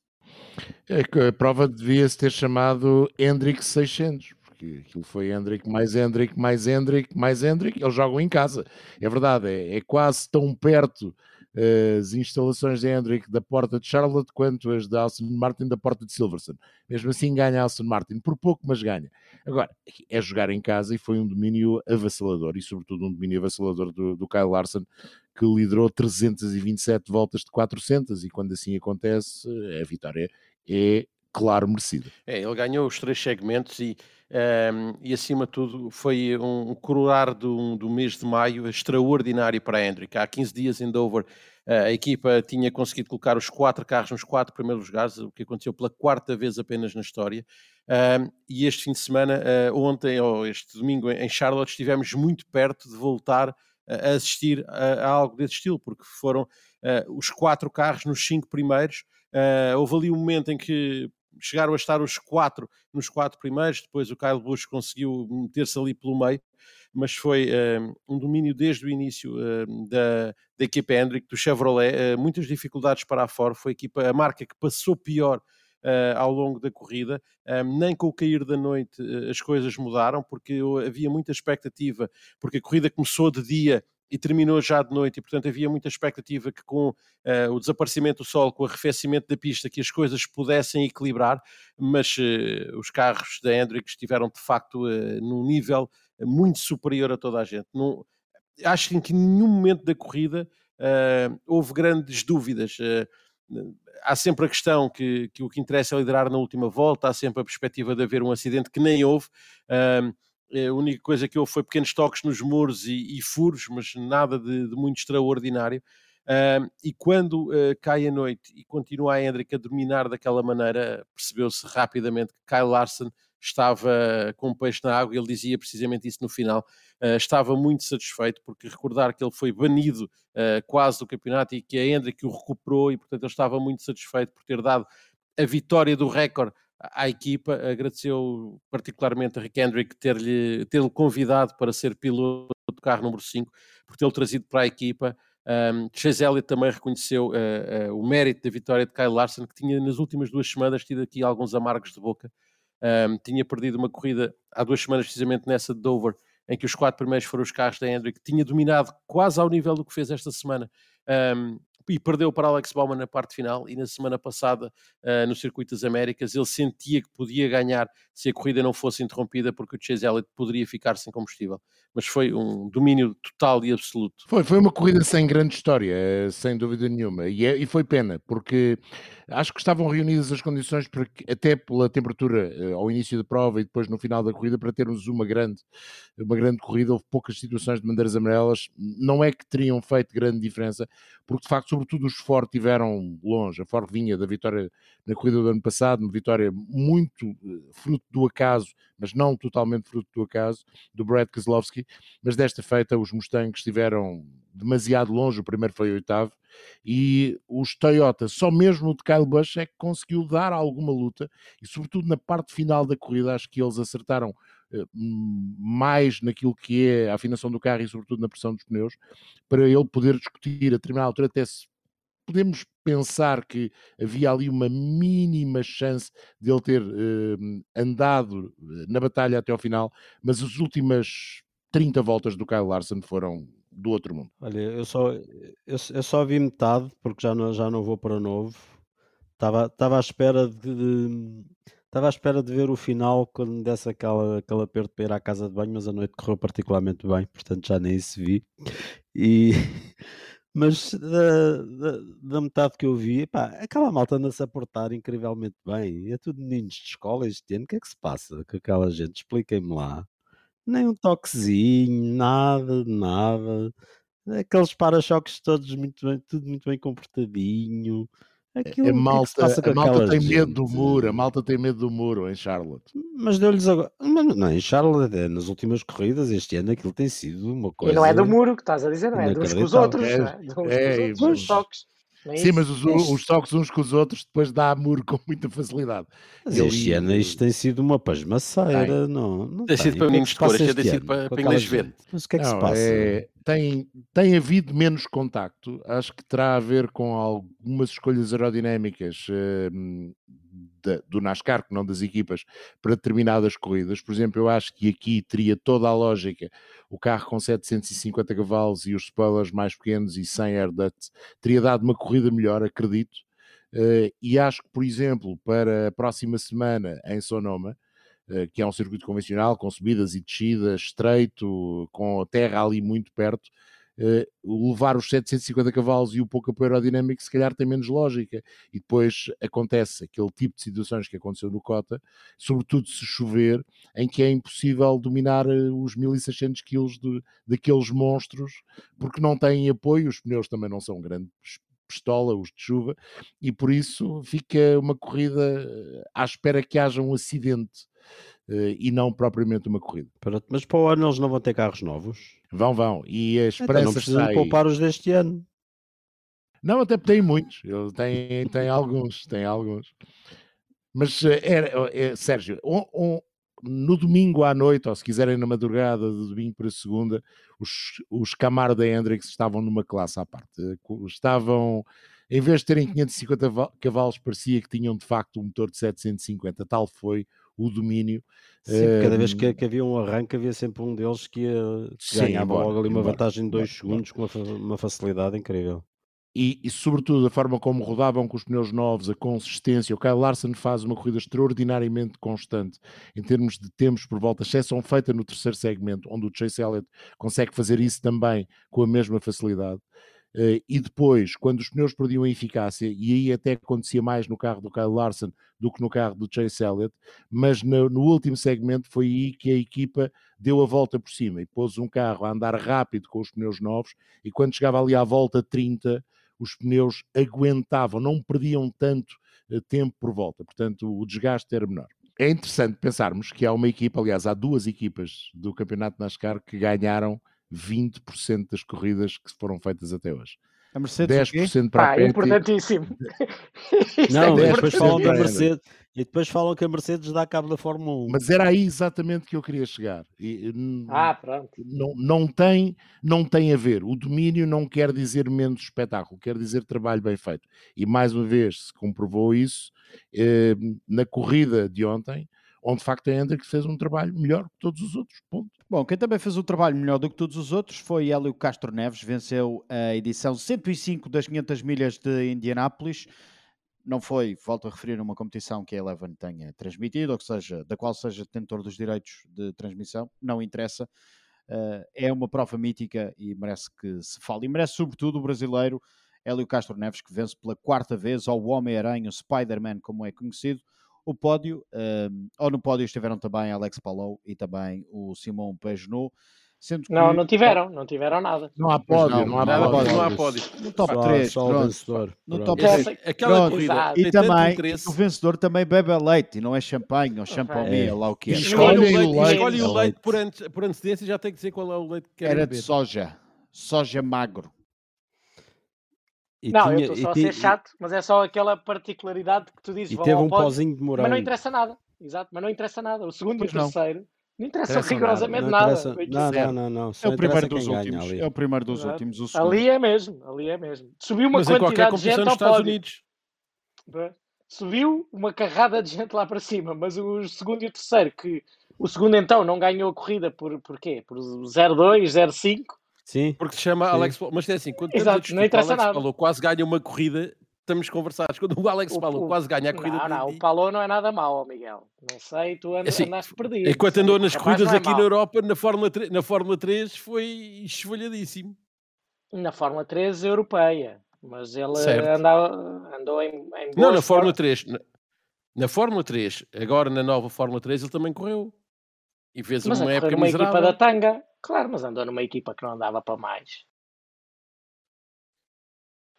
[SPEAKER 5] É que a prova devia-se ter chamado Hendrick seiscentos, porque aquilo foi Hendrick mais Hendrick mais Hendrick mais Hendrick. Eles jogam em casa, é verdade, é, é quase tão perto uh, as instalações de Hendrick da porta de Charlotte quanto as da Aston Martin da porta de Silverstone. Mesmo assim ganha a Aston Martin, por pouco, mas ganha. Agora, é jogar em casa e foi um domínio avassalador, e sobretudo um domínio avassalador do, do Kyle Larson, que liderou trezentas e vinte e sete voltas de quatrocentas, e quando assim acontece, a vitória é, claro, merecida.
[SPEAKER 3] É, ele ganhou os três segmentos e, um, e acima de tudo, foi um, um coroar do, do mês de maio extraordinário para a Hendrick. Há quinze dias em Dover, a equipa tinha conseguido colocar os quatro carros nos quatro primeiros lugares, o que aconteceu pela quarta vez apenas na história. Um, e este fim de semana, uh, ontem, ou este domingo, em Charlotte, estivemos muito perto de voltar a assistir a, a algo desse estilo, porque foram uh, os quatro carros nos cinco primeiros. Uh, houve ali um momento em que chegaram a estar os quatro nos quatro primeiros, depois o Kyle Busch conseguiu meter-se ali pelo meio, mas foi uh, um domínio desde o início uh, da, da equipa Hendrick, do Chevrolet, uh, muitas dificuldades para a Ford, foi a, equipa, a marca que passou pior uh, ao longo da corrida, um, nem com o cair da noite uh, as coisas mudaram, porque havia muita expectativa, porque a corrida começou de dia e terminou já de noite, e portanto havia muita expectativa que com uh, o desaparecimento do sol, com o arrefecimento da pista, que as coisas pudessem equilibrar, mas uh, os carros da Hendrick estiveram de facto uh, num nível muito superior a toda a gente. Não, acho que em nenhum momento da corrida uh, houve grandes dúvidas. Uh, há sempre a questão que, que o que interessa é liderar na última volta, há sempre a perspectiva de haver um acidente que nem houve. Uh, A única coisa que houve foi pequenos toques nos muros e, e furos, mas nada de, de muito extraordinário. Uh, e quando uh, cai a noite e continua a Hendrick a dominar daquela maneira, percebeu-se rapidamente que Kyle Larson estava com um peixe na água, e ele dizia precisamente isso no final. Uh, estava muito satisfeito, porque recordar que ele foi banido uh, quase do campeonato e que a Hendrick o recuperou, e portanto ele estava muito satisfeito por ter dado a vitória do recorde à equipa. Agradeceu particularmente a Rick Hendrick ter-lhe ter-lhe convidado para ser piloto do carro número cinco, por tê-lo trazido para a equipa. Um, Chase Elliott também reconheceu uh, uh, o mérito da vitória de Kyle Larson, que tinha nas últimas duas semanas tido aqui alguns amargos de boca. Um, tinha perdido uma corrida há duas semanas, precisamente nessa de Dover, em que os quatro primeiros foram os carros da Hendrick, tinha dominado quase ao nível do que fez esta semana. Um, e perdeu para Alex Bowman na parte final, e na semana passada, uh, no Circuito das Américas, ele sentia que podia ganhar se a corrida não fosse interrompida, porque o Chase Elliott poderia ficar sem combustível. Mas foi um domínio total e absoluto.
[SPEAKER 5] Foi, foi uma corrida sem grande história, sem dúvida nenhuma, e, é, e foi pena, porque acho que estavam reunidas as condições, para que, até pela temperatura uh, ao início da prova e depois no final da corrida, para termos uma grande, uma grande corrida. Houve poucas situações de bandeiras amarelas, não é que teriam feito grande diferença, porque de facto, sobretudo os Ford tiveram longe. A Ford vinha da vitória na corrida do ano passado, uma vitória muito uh, fruto do acaso, mas não totalmente fruto do acaso, do Brad Keselowski, mas desta feita os Mustangs estiveram demasiado longe. O primeiro foi o oitavo, e os Toyota, só mesmo o de Kyle Busch é que conseguiu dar alguma luta, e sobretudo na parte final da corrida acho que eles acertaram uh, mais naquilo que é a afinação do carro e sobretudo na pressão dos pneus, para ele poder discutir a determinada altura. Até se podemos pensar que havia ali uma mínima chance de ele ter uh, andado na batalha até ao final, mas as últimas trinta voltas do Kyle Larson foram do outro mundo.
[SPEAKER 1] Olha, eu só, eu, eu só vi metade, porque já não, já não vou para novo. Estava, estava à espera de, de estava à espera de ver o final, quando desse aquela, aquele aperto para ir à casa de banho, mas a noite correu particularmente bem, portanto já nem isso vi. E, mas da, da, da metade que eu vi, pá, aquela malta anda-se a portar incrivelmente bem. É tudo meninos de escola este ano. O que é que se passa com aquela gente? Expliquem-me lá. Nem um toquezinho, nada, nada. Aqueles para-choques todos muito bem, tudo muito bem comportadinho. Aquilo,
[SPEAKER 5] A
[SPEAKER 1] o que é que se
[SPEAKER 5] malta,
[SPEAKER 1] passa com
[SPEAKER 5] a malta
[SPEAKER 1] aquela
[SPEAKER 5] tem medo do
[SPEAKER 1] gente?
[SPEAKER 5] muro, a malta tem medo do muro em Charlotte.
[SPEAKER 1] Mas deu-lhes agora. Mas não, em Charlotte, é, nas últimas corridas, este ano aquilo tem sido uma
[SPEAKER 2] E não é do
[SPEAKER 1] coisa
[SPEAKER 2] muro que estás a dizer, não é? De uns com os
[SPEAKER 1] inacreditável.
[SPEAKER 2] outros,
[SPEAKER 5] É,
[SPEAKER 2] não é? De uns com os
[SPEAKER 5] é,
[SPEAKER 2] outros,
[SPEAKER 1] Pois.
[SPEAKER 2] os toques. Nem
[SPEAKER 5] sim,
[SPEAKER 2] isso.
[SPEAKER 5] mas os,
[SPEAKER 1] Este-
[SPEAKER 5] os toques uns com os outros depois dá muro com muita facilidade.
[SPEAKER 1] Mas
[SPEAKER 5] E
[SPEAKER 1] este
[SPEAKER 5] ali,
[SPEAKER 1] ano isto tem sido uma pasmaceira, não, não
[SPEAKER 3] Tem sido
[SPEAKER 1] tem.
[SPEAKER 3] para
[SPEAKER 1] O que é que
[SPEAKER 3] meninos
[SPEAKER 1] se
[SPEAKER 3] de cor,
[SPEAKER 1] passa
[SPEAKER 3] este tem
[SPEAKER 1] este
[SPEAKER 3] sido
[SPEAKER 1] ano
[SPEAKER 3] para-
[SPEAKER 1] com
[SPEAKER 3] para
[SPEAKER 1] aquela
[SPEAKER 3] inglês ver.
[SPEAKER 1] gente? Mas o que é que se
[SPEAKER 5] Não,
[SPEAKER 1] passa?
[SPEAKER 5] é- tem, tem havido menos contacto, acho que terá a ver com algumas escolhas aerodinâmicas hum, da- do NASCAR, que não das equipas, para determinadas corridas. Por exemplo, eu acho que aqui teria toda a lógica o carro com setecentos e cinquenta cavalos e os spoilers mais pequenos e sem air duct, teria dado uma corrida melhor, acredito. Eh, e acho que, por exemplo, para a próxima semana em Sonoma, eh, que é um circuito convencional, com subidas e descidas, estreito, com a terra ali muito perto, eh, levar os setecentos e cinquenta cavalos e o pouco apoio aerodinâmico se calhar tem menos lógica. E depois acontece aquele tipo de situações que aconteceu no Cota, sobretudo se chover, em que é impossível dominar eh, os mil e seiscentos quilos de, daqueles monstros, porque não têm apoio, os pneus também não são grandes pistola, os de chuva, e por isso fica uma corrida eh, à espera que haja um acidente eh, e não propriamente uma corrida.
[SPEAKER 1] Para- Mas para o ano eles não vão ter carros novos?
[SPEAKER 5] Vão, vão. E a
[SPEAKER 1] Então
[SPEAKER 5] esperança
[SPEAKER 1] não precisam
[SPEAKER 5] está
[SPEAKER 1] de
[SPEAKER 5] aí.
[SPEAKER 1] poupar os deste ano.
[SPEAKER 5] Não, até tem muitos. Ele tem, tem alguns, tem alguns. Mas, eh, era, eh, Sérgio, um- um- no domingo à noite, ou se quiserem na madrugada de domingo para segunda, os, os Camaro da Hendrix estavam numa classe à parte. Eh, co- Estavam, em vez de terem quinhentos e cinquenta va- cavalos, parecia que tinham de facto um motor de setecentos e cinquenta. Tal foi o domínio.
[SPEAKER 1] Sempre, cada vez
[SPEAKER 5] Ehm,
[SPEAKER 1] que, que havia um arranque, havia sempre um deles que, ia, que
[SPEAKER 5] Sim,
[SPEAKER 1] ganhava
[SPEAKER 5] embora,
[SPEAKER 1] logo ali uma
[SPEAKER 5] embora,
[SPEAKER 1] vantagem de dois
[SPEAKER 5] embora,
[SPEAKER 1] segundos com uma, fa- uma facilidade incrível.
[SPEAKER 5] E, e, sobretudo a forma como rodavam com os pneus novos, a consistência. O Kyle Larson faz uma corrida extraordinariamente constante em termos de tempos por volta, exceção feita no terceiro segmento, onde o Chase Elliott consegue fazer isso também com a mesma facilidade. Uh, e depois, quando os pneus perdiam a eficácia, e aí até acontecia mais no carro do Kyle Larson do que no carro do Chase Elliott, mas no, no último segmento foi aí que a equipa deu a volta por cima e pôs um carro a andar rápido com os pneus novos, e quando chegava ali à volta trinta, os pneus aguentavam, não perdiam tanto uh, tempo por volta, portanto o desgaste era menor. É interessante pensarmos que há uma equipa, aliás há duas equipas do campeonato NASCAR que ganharam vinte por cento das corridas que foram feitas até hoje.
[SPEAKER 4] A Mercedes
[SPEAKER 5] dez por cento para
[SPEAKER 2] Pá,
[SPEAKER 5] a Petty.
[SPEAKER 2] importantíssimo. Isto
[SPEAKER 1] Não,
[SPEAKER 2] é
[SPEAKER 1] e depois
[SPEAKER 5] dez por cento
[SPEAKER 1] falam que a
[SPEAKER 5] da
[SPEAKER 1] Mercedes e depois falam que a Mercedes dá cabo da Fórmula um.
[SPEAKER 5] Mas era aí exatamente que eu queria chegar. E, n-
[SPEAKER 2] Ah, pronto.
[SPEAKER 5] não, não, tem, não tem a ver. O domínio não quer dizer menos espetáculo, quer dizer trabalho bem feito. E mais uma vez se comprovou isso eh, na corrida de ontem, onde de facto a Hendrick fez um trabalho melhor que todos os outros. Ponto.
[SPEAKER 4] Bom, quem também fez um trabalho melhor do que todos os outros foi Hélio Castro Neves, venceu a edição cento e cinco das quinhentas milhas de Indianápolis. Não foi, volto a referir, uma competição que a Eleven tenha transmitido, ou que seja, da qual seja detentor dos direitos de transmissão, não interessa. Uh, é uma prova mítica e merece que se fale. E merece sobretudo o brasileiro Hélio Castro Neves, que vence pela quarta vez ao Homem-Aranha, o Spider-Man, como é conhecido, o pódio. Uh, ou no pódio estiveram também Alex Palou e também o Simon Pagenaud. Sendo que...
[SPEAKER 2] Não, não tiveram, não tiveram nada.
[SPEAKER 5] Não há
[SPEAKER 4] Pois
[SPEAKER 5] pódio,
[SPEAKER 4] não,
[SPEAKER 5] não, há
[SPEAKER 4] nada
[SPEAKER 5] pódio.
[SPEAKER 3] Não há pódio.
[SPEAKER 4] No top
[SPEAKER 1] Só-
[SPEAKER 4] três,
[SPEAKER 1] só o
[SPEAKER 4] pronto.
[SPEAKER 1] vencedor.
[SPEAKER 4] No
[SPEAKER 1] Pronto.
[SPEAKER 4] top
[SPEAKER 2] Essa-
[SPEAKER 4] três.
[SPEAKER 3] Aquela
[SPEAKER 4] Pronto.
[SPEAKER 3] corrida
[SPEAKER 2] Exato.
[SPEAKER 4] E
[SPEAKER 3] tem tanto
[SPEAKER 4] também,
[SPEAKER 3] interesse.
[SPEAKER 4] o vencedor também bebe a leite, e não é champanhe ou champanhe,
[SPEAKER 1] É.
[SPEAKER 4] lá o que
[SPEAKER 3] E
[SPEAKER 4] é.
[SPEAKER 3] escolhe o
[SPEAKER 5] Escolhem
[SPEAKER 3] leite,
[SPEAKER 5] o leite.
[SPEAKER 3] escolhe o
[SPEAKER 1] É
[SPEAKER 3] leite
[SPEAKER 1] leite.
[SPEAKER 3] por, ante- por antecedência, já tem que dizer qual é o leite que querem
[SPEAKER 4] Era
[SPEAKER 3] beber.
[SPEAKER 4] de soja. Soja magro.
[SPEAKER 1] E
[SPEAKER 2] Não, eu
[SPEAKER 1] tinha-
[SPEAKER 2] estou
[SPEAKER 1] e
[SPEAKER 2] só a
[SPEAKER 1] ti-
[SPEAKER 2] ser chato, mas é só aquela particularidade que tu dizes.
[SPEAKER 1] E, e
[SPEAKER 2] vão
[SPEAKER 1] teve
[SPEAKER 2] ao
[SPEAKER 1] um
[SPEAKER 2] pódio,
[SPEAKER 1] pozinho de morango.
[SPEAKER 2] mas não interessa nada. Exato, mas não interessa nada. O segundo
[SPEAKER 4] Pois
[SPEAKER 2] e o
[SPEAKER 4] não.
[SPEAKER 2] terceiro não interessam
[SPEAKER 5] Interessam
[SPEAKER 2] rigorosamente
[SPEAKER 1] Não
[SPEAKER 2] nada.
[SPEAKER 1] interessa-
[SPEAKER 2] Oito
[SPEAKER 1] Não,
[SPEAKER 2] zero.
[SPEAKER 1] não, não, não.
[SPEAKER 4] É
[SPEAKER 1] Só
[SPEAKER 4] o primeiro
[SPEAKER 1] interessa quem
[SPEAKER 4] dos
[SPEAKER 1] ganha
[SPEAKER 4] últimos.
[SPEAKER 1] ali.
[SPEAKER 4] É o primeiro dos
[SPEAKER 2] Exato.
[SPEAKER 4] últimos. O segundo.
[SPEAKER 2] Ali é mesmo, ali é mesmo. Subiu uma
[SPEAKER 3] Mas em qualquer
[SPEAKER 2] quantidade de
[SPEAKER 3] competição
[SPEAKER 2] gente
[SPEAKER 3] nos
[SPEAKER 2] ao
[SPEAKER 3] Estados
[SPEAKER 2] pódio.
[SPEAKER 3] Unidos.
[SPEAKER 2] Subiu uma carrada de gente lá para cima, mas o segundo e o terceiro, que o segundo então não ganhou a corrida por, por quê? Por zero dois, zero cinco.
[SPEAKER 1] Sim.
[SPEAKER 3] Porque se chama
[SPEAKER 1] Sim.
[SPEAKER 3] Alex Palou. Mas é assim, quando estamos a
[SPEAKER 2] Exato,
[SPEAKER 3] discutir
[SPEAKER 2] não
[SPEAKER 3] que o
[SPEAKER 2] interessa
[SPEAKER 3] Alex
[SPEAKER 2] nada.
[SPEAKER 3] Palou quase ganha uma corrida, estamos conversados. Quando o Alex
[SPEAKER 2] O-
[SPEAKER 3] Palou
[SPEAKER 2] o-
[SPEAKER 3] quase ganha a corrida...
[SPEAKER 2] Não, não,
[SPEAKER 3] de-
[SPEAKER 2] o Palou não é nada mau, ó Miguel. Não sei, tu and,
[SPEAKER 3] Assim,
[SPEAKER 2] andaste perdido.
[SPEAKER 3] Enquanto
[SPEAKER 2] Sei,
[SPEAKER 3] andou
[SPEAKER 2] o
[SPEAKER 3] nas
[SPEAKER 2] rapaz
[SPEAKER 3] corridas
[SPEAKER 2] não é
[SPEAKER 3] aqui
[SPEAKER 2] mau.
[SPEAKER 3] na Europa, na Fórmula três, na Fórmula três foi esfolhadíssimo.
[SPEAKER 2] Na Fórmula três europeia, mas ele
[SPEAKER 3] Certo.
[SPEAKER 2] andava, andou em, em boas
[SPEAKER 3] Não, na Fórmula
[SPEAKER 2] for-
[SPEAKER 3] três. Na, na Fórmula três, agora na nova Fórmula três, ele também correu. E fez
[SPEAKER 2] Mas a
[SPEAKER 3] uma
[SPEAKER 2] correr
[SPEAKER 3] época
[SPEAKER 2] numa equipa
[SPEAKER 3] miserável.
[SPEAKER 2] da tanga, claro, mas andou numa equipa que não andava para mais.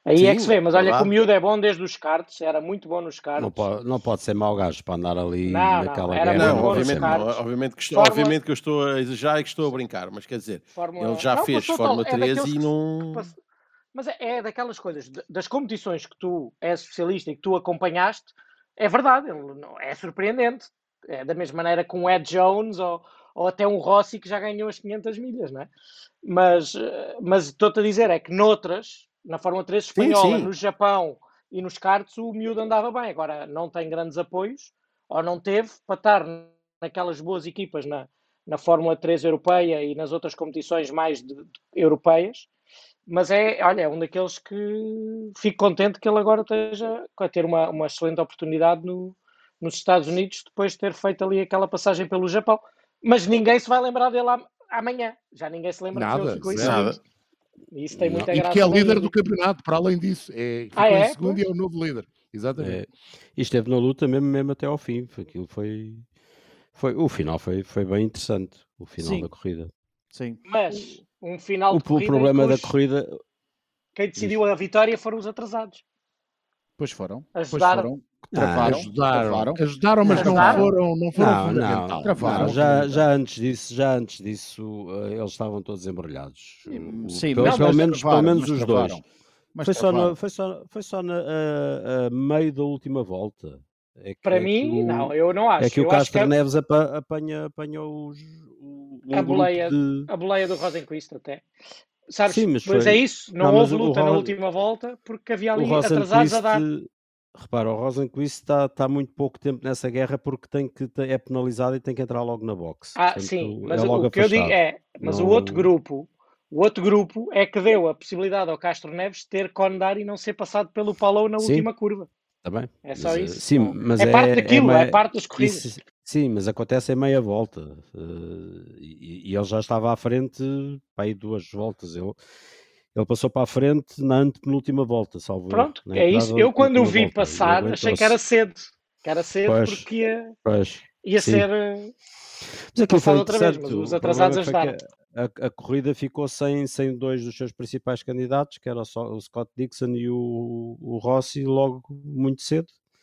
[SPEAKER 2] Aí é que
[SPEAKER 1] Sim,
[SPEAKER 2] se vê, mas olha que o
[SPEAKER 1] verdade.
[SPEAKER 2] miúdo é bom desde os karts, era muito bom nos
[SPEAKER 1] Não
[SPEAKER 2] karts.
[SPEAKER 1] pode, não pode ser mau gajo para andar ali
[SPEAKER 2] Não, não,
[SPEAKER 1] naquela
[SPEAKER 2] era
[SPEAKER 1] guerra.
[SPEAKER 2] muito
[SPEAKER 3] Não,
[SPEAKER 2] bom nos
[SPEAKER 3] obviamente, não,
[SPEAKER 2] karts.
[SPEAKER 3] obviamente, que estou,
[SPEAKER 2] Fórmula,
[SPEAKER 3] obviamente que eu estou a exagerar e que estou a brincar, mas quer dizer, ele
[SPEAKER 2] Fórmula,
[SPEAKER 3] já
[SPEAKER 2] não,
[SPEAKER 3] fez
[SPEAKER 2] passou
[SPEAKER 3] Fórmula
[SPEAKER 2] tal, é
[SPEAKER 3] três
[SPEAKER 2] daqueles
[SPEAKER 3] e
[SPEAKER 2] que, se- que
[SPEAKER 3] não.
[SPEAKER 2] pass- mas é, é daquelas coisas, de- das competições que tu és especialista e que tu acompanhaste, é verdade, ele não, é surpreendente. É da mesma maneira que um Ed Jones ou, ou até um Rossi que já ganhou as quinhentas milhas, não é? Mas, eh, mas estou-te a dizer, é que noutras, na Fórmula três
[SPEAKER 1] Sim,
[SPEAKER 2] espanhola,
[SPEAKER 1] sim.
[SPEAKER 2] no Japão e nos karts, o miúdo andava bem. Agora, não tem grandes apoios, ou não teve, para estar naquelas boas equipas na, na Fórmula três europeia e nas outras competições mais de- de- europeias. Mas é, olha, é um daqueles que fico contente que ele agora esteja a ter uma, uma excelente oportunidade no, nos Estados Unidos, depois de ter feito ali aquela passagem pelo Japão. Mas ninguém se vai lembrar dele am- amanhã. Já ninguém se lembra que ele
[SPEAKER 5] Nada,
[SPEAKER 2] ficou em
[SPEAKER 5] zero.
[SPEAKER 2] segundo.
[SPEAKER 3] Nada.
[SPEAKER 2] E isso tem
[SPEAKER 1] Não.
[SPEAKER 2] muita
[SPEAKER 5] E de que é
[SPEAKER 2] graça na
[SPEAKER 5] líder do
[SPEAKER 2] Indy.
[SPEAKER 5] campeonato, para além disso. É, ficou
[SPEAKER 2] Ah,
[SPEAKER 5] em
[SPEAKER 2] é?
[SPEAKER 5] segundo
[SPEAKER 2] Pois.
[SPEAKER 5] e é o novo líder. Exatamente.
[SPEAKER 1] É, e esteve na luta mesmo, mesmo até ao fim. Aquilo foi, foi, o final foi, foi bem interessante. O final
[SPEAKER 4] Sim,
[SPEAKER 1] da corrida.
[SPEAKER 4] sim.
[SPEAKER 2] Mas um final
[SPEAKER 1] O,
[SPEAKER 2] de
[SPEAKER 1] o
[SPEAKER 2] corrida em que
[SPEAKER 1] problema da
[SPEAKER 2] os-
[SPEAKER 1] corrida.
[SPEAKER 2] quem
[SPEAKER 1] Diz.
[SPEAKER 2] decidiu a vitória foram os atrasados.
[SPEAKER 4] Pois foram. Pois
[SPEAKER 2] Ajudaram.
[SPEAKER 4] foram.
[SPEAKER 1] Ah,
[SPEAKER 4] Travaram.
[SPEAKER 5] Ajudaram,
[SPEAKER 4] Travaram.
[SPEAKER 5] ajudaram, mas não
[SPEAKER 2] Ajudaram.
[SPEAKER 5] foram, não foram
[SPEAKER 1] Não, não,
[SPEAKER 5] fundamental.
[SPEAKER 4] Travaram.
[SPEAKER 1] não.
[SPEAKER 5] Não
[SPEAKER 1] Já,
[SPEAKER 5] fundamental.
[SPEAKER 1] já antes disso, já antes disso, eh, eles estavam todos embrulhados.
[SPEAKER 4] Sim,
[SPEAKER 1] O-
[SPEAKER 4] sim,
[SPEAKER 1] pelo,
[SPEAKER 4] mas,
[SPEAKER 1] pelo
[SPEAKER 4] mas
[SPEAKER 1] menos, pelo
[SPEAKER 4] travaram.
[SPEAKER 1] menos
[SPEAKER 4] Mas
[SPEAKER 1] os dois.
[SPEAKER 4] travaram. Mas
[SPEAKER 1] Foi só,
[SPEAKER 4] travaram.
[SPEAKER 1] na, foi só, foi só na a, a meio da última volta. É que,
[SPEAKER 2] Para
[SPEAKER 1] é que
[SPEAKER 2] mim,
[SPEAKER 1] o,
[SPEAKER 2] não, eu não acho.
[SPEAKER 1] é que o
[SPEAKER 2] Eu acho que
[SPEAKER 1] Castro
[SPEAKER 2] a,
[SPEAKER 1] Neves apa- apanha, apanhou os, o-
[SPEAKER 2] a
[SPEAKER 1] um grupo
[SPEAKER 2] boleia,
[SPEAKER 1] de.
[SPEAKER 2] a boleia do Rosenquist até. Sabes,
[SPEAKER 1] Sim, mas
[SPEAKER 2] pois é
[SPEAKER 1] foi.
[SPEAKER 2] isso, não,
[SPEAKER 1] Não, mas
[SPEAKER 2] houve
[SPEAKER 1] o,
[SPEAKER 2] luta na
[SPEAKER 1] Ro-
[SPEAKER 2] última volta porque havia
[SPEAKER 1] o
[SPEAKER 2] ali atrasados a
[SPEAKER 1] Rosenquist,
[SPEAKER 2] dar.
[SPEAKER 1] repara, o Rosenquist está está muito pouco tempo nessa guerra porque tem que, é penalizado e tem que entrar logo na boxe.
[SPEAKER 2] Ah,
[SPEAKER 1] Portanto,
[SPEAKER 2] sim,
[SPEAKER 1] é
[SPEAKER 2] mas
[SPEAKER 1] logo
[SPEAKER 2] o que eu digo
[SPEAKER 1] afastado.
[SPEAKER 2] é, mas o outro
[SPEAKER 1] Não.
[SPEAKER 2] grupo, o outro grupo é que deu a possibilidade ao Castro Neves de ter condar e não ser passado pelo Palou na
[SPEAKER 1] Sim,
[SPEAKER 2] última curva.
[SPEAKER 1] está bem.
[SPEAKER 2] É
[SPEAKER 1] Mas,
[SPEAKER 2] só
[SPEAKER 1] eh,
[SPEAKER 2] isso.
[SPEAKER 1] sim,
[SPEAKER 2] Não...
[SPEAKER 1] mas
[SPEAKER 2] É parte
[SPEAKER 1] é, é
[SPEAKER 2] daquilo, é
[SPEAKER 1] meia-
[SPEAKER 2] parte das corridas.
[SPEAKER 1] isso- sim, mas acontece em meia volta. eh, e, e ele já estava à frente para aí duas voltas. Ele, ele passou para a frente na antepenúltima volta, salvo erro.
[SPEAKER 2] Pronto,
[SPEAKER 1] Na
[SPEAKER 2] é isso.
[SPEAKER 1] entrada da
[SPEAKER 2] Eu quando o
[SPEAKER 1] antepenúltima
[SPEAKER 2] vi
[SPEAKER 1] volta. E
[SPEAKER 2] passar achei que era
[SPEAKER 1] aguentou-se.
[SPEAKER 2] cedo. Que era cedo
[SPEAKER 1] Pois,
[SPEAKER 2] porque ia,
[SPEAKER 1] pois,
[SPEAKER 2] ia
[SPEAKER 1] sim.
[SPEAKER 2] ser eh,
[SPEAKER 1] Mas aquilo foi
[SPEAKER 2] passado outra vez,
[SPEAKER 1] interessante.
[SPEAKER 2] mas os
[SPEAKER 1] O problema
[SPEAKER 2] atrasados
[SPEAKER 1] foi que
[SPEAKER 2] ajudaram.
[SPEAKER 1] a, a corrida ficou sem, sem dois dos seus principais candidatos, que era só o Scott Dixon e o, o Rossi, logo muito cedo.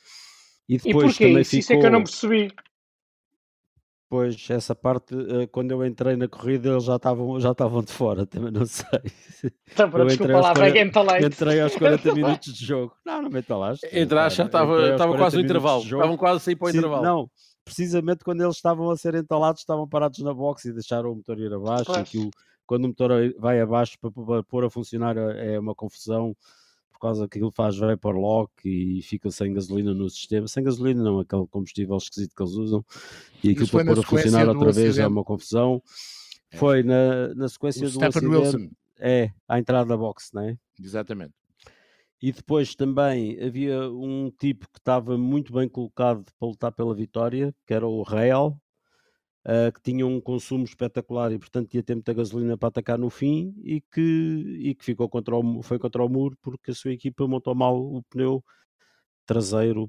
[SPEAKER 1] E
[SPEAKER 2] E
[SPEAKER 1] depois
[SPEAKER 2] porquê
[SPEAKER 1] também
[SPEAKER 2] isso? Isso é que eu não
[SPEAKER 1] ficou.
[SPEAKER 2] percebi.
[SPEAKER 1] Pois, essa parte, eh, quando eu entrei na corrida, eles já estavam já estavam de fora, também não sei.
[SPEAKER 2] Então, pronto,
[SPEAKER 1] Eu
[SPEAKER 2] desculpa
[SPEAKER 1] entrei aos
[SPEAKER 2] lá,
[SPEAKER 1] quarenta,
[SPEAKER 2] vai entalei-te.
[SPEAKER 1] entrei aos quarenta minutos de jogo. Não, não me entalaste.
[SPEAKER 3] Entraste, já
[SPEAKER 1] Pá,
[SPEAKER 3] estava
[SPEAKER 1] entrei aos
[SPEAKER 3] estava quase
[SPEAKER 1] quarenta
[SPEAKER 3] no
[SPEAKER 1] minutos
[SPEAKER 3] intervalo.
[SPEAKER 1] de jogo.
[SPEAKER 3] Estavam quase a sair para o
[SPEAKER 1] Preci-
[SPEAKER 3] intervalo.
[SPEAKER 1] Não, precisamente quando eles estavam a ser entalados, estavam parados na box e deixaram o motor ir abaixo. E
[SPEAKER 2] Pois.
[SPEAKER 1] aquilo, quando o motor vai abaixo para, para pôr a funcionar é uma confusão, por causa que aquilo faz vapor lock e fica sem gasolina no sistema. Sem gasolina não, aquele combustível esquisito que eles usam. E aquilo
[SPEAKER 5] Isso foi
[SPEAKER 1] para
[SPEAKER 5] na
[SPEAKER 1] pôr a
[SPEAKER 5] sequência
[SPEAKER 1] funcionar
[SPEAKER 5] do
[SPEAKER 1] outra vez é
[SPEAKER 5] acidente.
[SPEAKER 1] uma confusão.
[SPEAKER 5] É.
[SPEAKER 1] Foi na, na
[SPEAKER 5] O
[SPEAKER 1] sequência do
[SPEAKER 5] Stephen
[SPEAKER 1] acidente,
[SPEAKER 5] Wilson.
[SPEAKER 1] é, à entrada da box, não é?
[SPEAKER 5] Exatamente.
[SPEAKER 1] E depois também havia um tipo que estava muito bem colocado para lutar pela vitória, que era o Real, uh, que tinha um consumo espetacular e portanto ia ter muita gasolina para atacar no fim e que, e que ficou contra o, foi contra o muro porque a sua equipa montou mal o pneu traseiro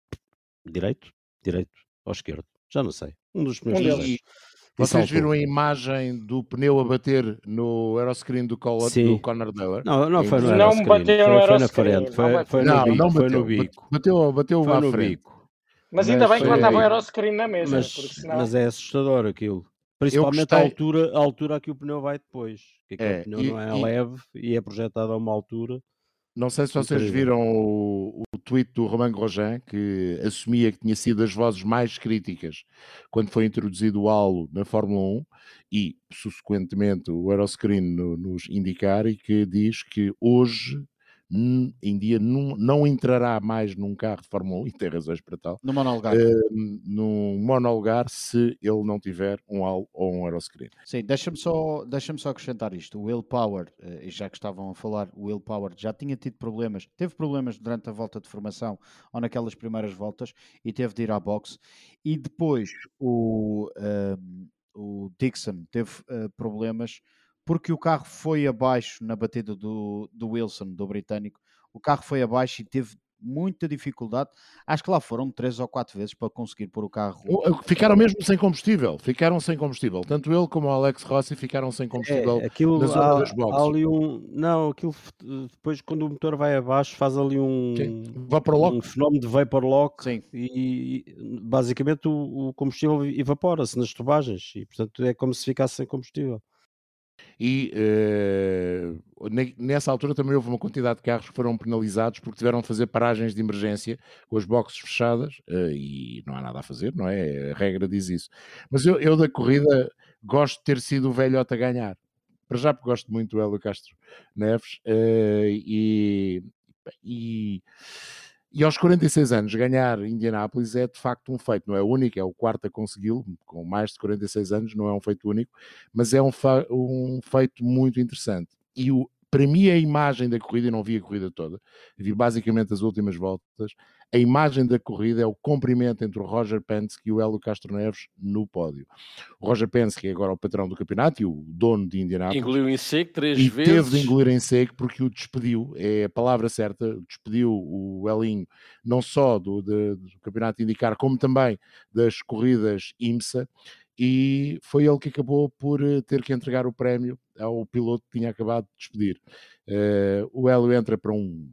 [SPEAKER 1] direito, direito ou esquerdo, já não sei, um dos pneus
[SPEAKER 2] Um deles.
[SPEAKER 1] traseiros.
[SPEAKER 5] E
[SPEAKER 1] E
[SPEAKER 5] vocês
[SPEAKER 1] saltou.
[SPEAKER 5] viram a imagem do pneu a bater no aeroscreen do, Col-
[SPEAKER 1] Sim.
[SPEAKER 5] do Conor Miller?
[SPEAKER 1] Não, não
[SPEAKER 5] É
[SPEAKER 1] foi no
[SPEAKER 5] impressionante.
[SPEAKER 2] Não
[SPEAKER 1] aeroscreen,
[SPEAKER 2] bateu no
[SPEAKER 1] foi, foi na
[SPEAKER 2] aeroscreen,
[SPEAKER 1] frente,
[SPEAKER 2] não
[SPEAKER 1] foi,
[SPEAKER 2] bateu.
[SPEAKER 1] foi no
[SPEAKER 5] Não,
[SPEAKER 1] bico,
[SPEAKER 5] não
[SPEAKER 1] foi
[SPEAKER 5] bateu.
[SPEAKER 1] no bico,
[SPEAKER 5] Bateu, bateu
[SPEAKER 1] foi
[SPEAKER 5] à
[SPEAKER 1] no
[SPEAKER 5] frente.
[SPEAKER 1] bico.
[SPEAKER 2] Mas ainda bem que
[SPEAKER 5] Mas
[SPEAKER 2] lá estava o
[SPEAKER 5] foi-
[SPEAKER 2] aeroscreen na mesma,
[SPEAKER 1] Mas,
[SPEAKER 2] porque senão...
[SPEAKER 1] mas é assustador aquilo. Principalmente
[SPEAKER 5] gostei-
[SPEAKER 1] a altura, a altura a que o pneu vai depois. Que aquele
[SPEAKER 5] É,
[SPEAKER 1] pneu
[SPEAKER 5] e-
[SPEAKER 1] não é
[SPEAKER 5] e-
[SPEAKER 1] leve e é projetado a uma altura.
[SPEAKER 5] Não sei se vocês
[SPEAKER 1] Incrível.
[SPEAKER 5] viram o, o tweet do Romain Grosjean, que assumia que tinha sido das vozes mais críticas quando foi introduzido o halo na Fórmula um e, subsequentemente, o aeroscreen no, nos indicar, e que diz que hoje, n- em dia, não, não entrará mais num carro de Fórmula um, e tem razões para tal,
[SPEAKER 4] No monolugar.
[SPEAKER 5] eh, num monolugar se ele não tiver um halo ou um aeroscreen.
[SPEAKER 4] Sim, deixa-me só, deixa-me só acrescentar isto. O Will Power, eh, e já que estavam a falar, o Will Power já tinha tido problemas, teve problemas durante a volta de formação ou naquelas primeiras voltas e teve de ir à boxe. E depois o, ehm, o Dixon teve eh, problemas porque o carro foi abaixo na batida do, do Wilson, do britânico. O carro foi abaixo e teve muita dificuldade. Acho que lá foram três ou quatro vezes para conseguir pôr o carro.
[SPEAKER 5] Ficaram mesmo sem combustível. Ficaram sem combustível. Tanto ele como o Alex Rossi ficaram sem combustível
[SPEAKER 1] É, aquilo
[SPEAKER 5] na zona
[SPEAKER 1] há,
[SPEAKER 5] das
[SPEAKER 1] há
[SPEAKER 5] boxes.
[SPEAKER 1] ali um. Não, aquilo f- depois quando o motor vai abaixo faz ali um,
[SPEAKER 5] Sim. Vapor lock.
[SPEAKER 1] um fenómeno de vapor lock
[SPEAKER 4] Sim.
[SPEAKER 1] e, e basicamente o, o combustível evapora-se nas tubagens e portanto é como se ficasse sem combustível.
[SPEAKER 5] E eh, ne- nessa altura também houve uma quantidade de carros que foram penalizados porque tiveram de fazer paragens de emergência com as boxes fechadas eh, e não há nada a fazer, não é? A regra diz isso. Mas eu, eu da corrida gosto de ter sido o velhote a ganhar. Para já porque gosto muito do Hélio Castro Neves eh, e, e, e aos quarenta e seis anos ganhar Indianápolis é de facto um feito, não é o único, é o quarto a consegui-lo, com mais de quarenta e seis anos, não é um feito único, mas é um, fa- um feito muito interessante. E o, para mim a imagem da corrida, eu não vi a corrida toda, vi basicamente as últimas voltas, a imagem da corrida é o comprimento entre o Roger Penske e o Hélio Castro Neves no pódio. O Roger Penske é agora o patrão do campeonato e o dono de Indianápolis.
[SPEAKER 3] Engoliu em seco três
[SPEAKER 5] E
[SPEAKER 3] vezes.
[SPEAKER 5] teve de engolir em seco porque o despediu, é a palavra certa, despediu o Elinho não só do, de- do campeonato de IndyCar, como também das corridas IMSA, e foi ele que acabou por eh, ter que entregar o prémio ao piloto que tinha acabado de despedir. Eh, o Hélio entra para um,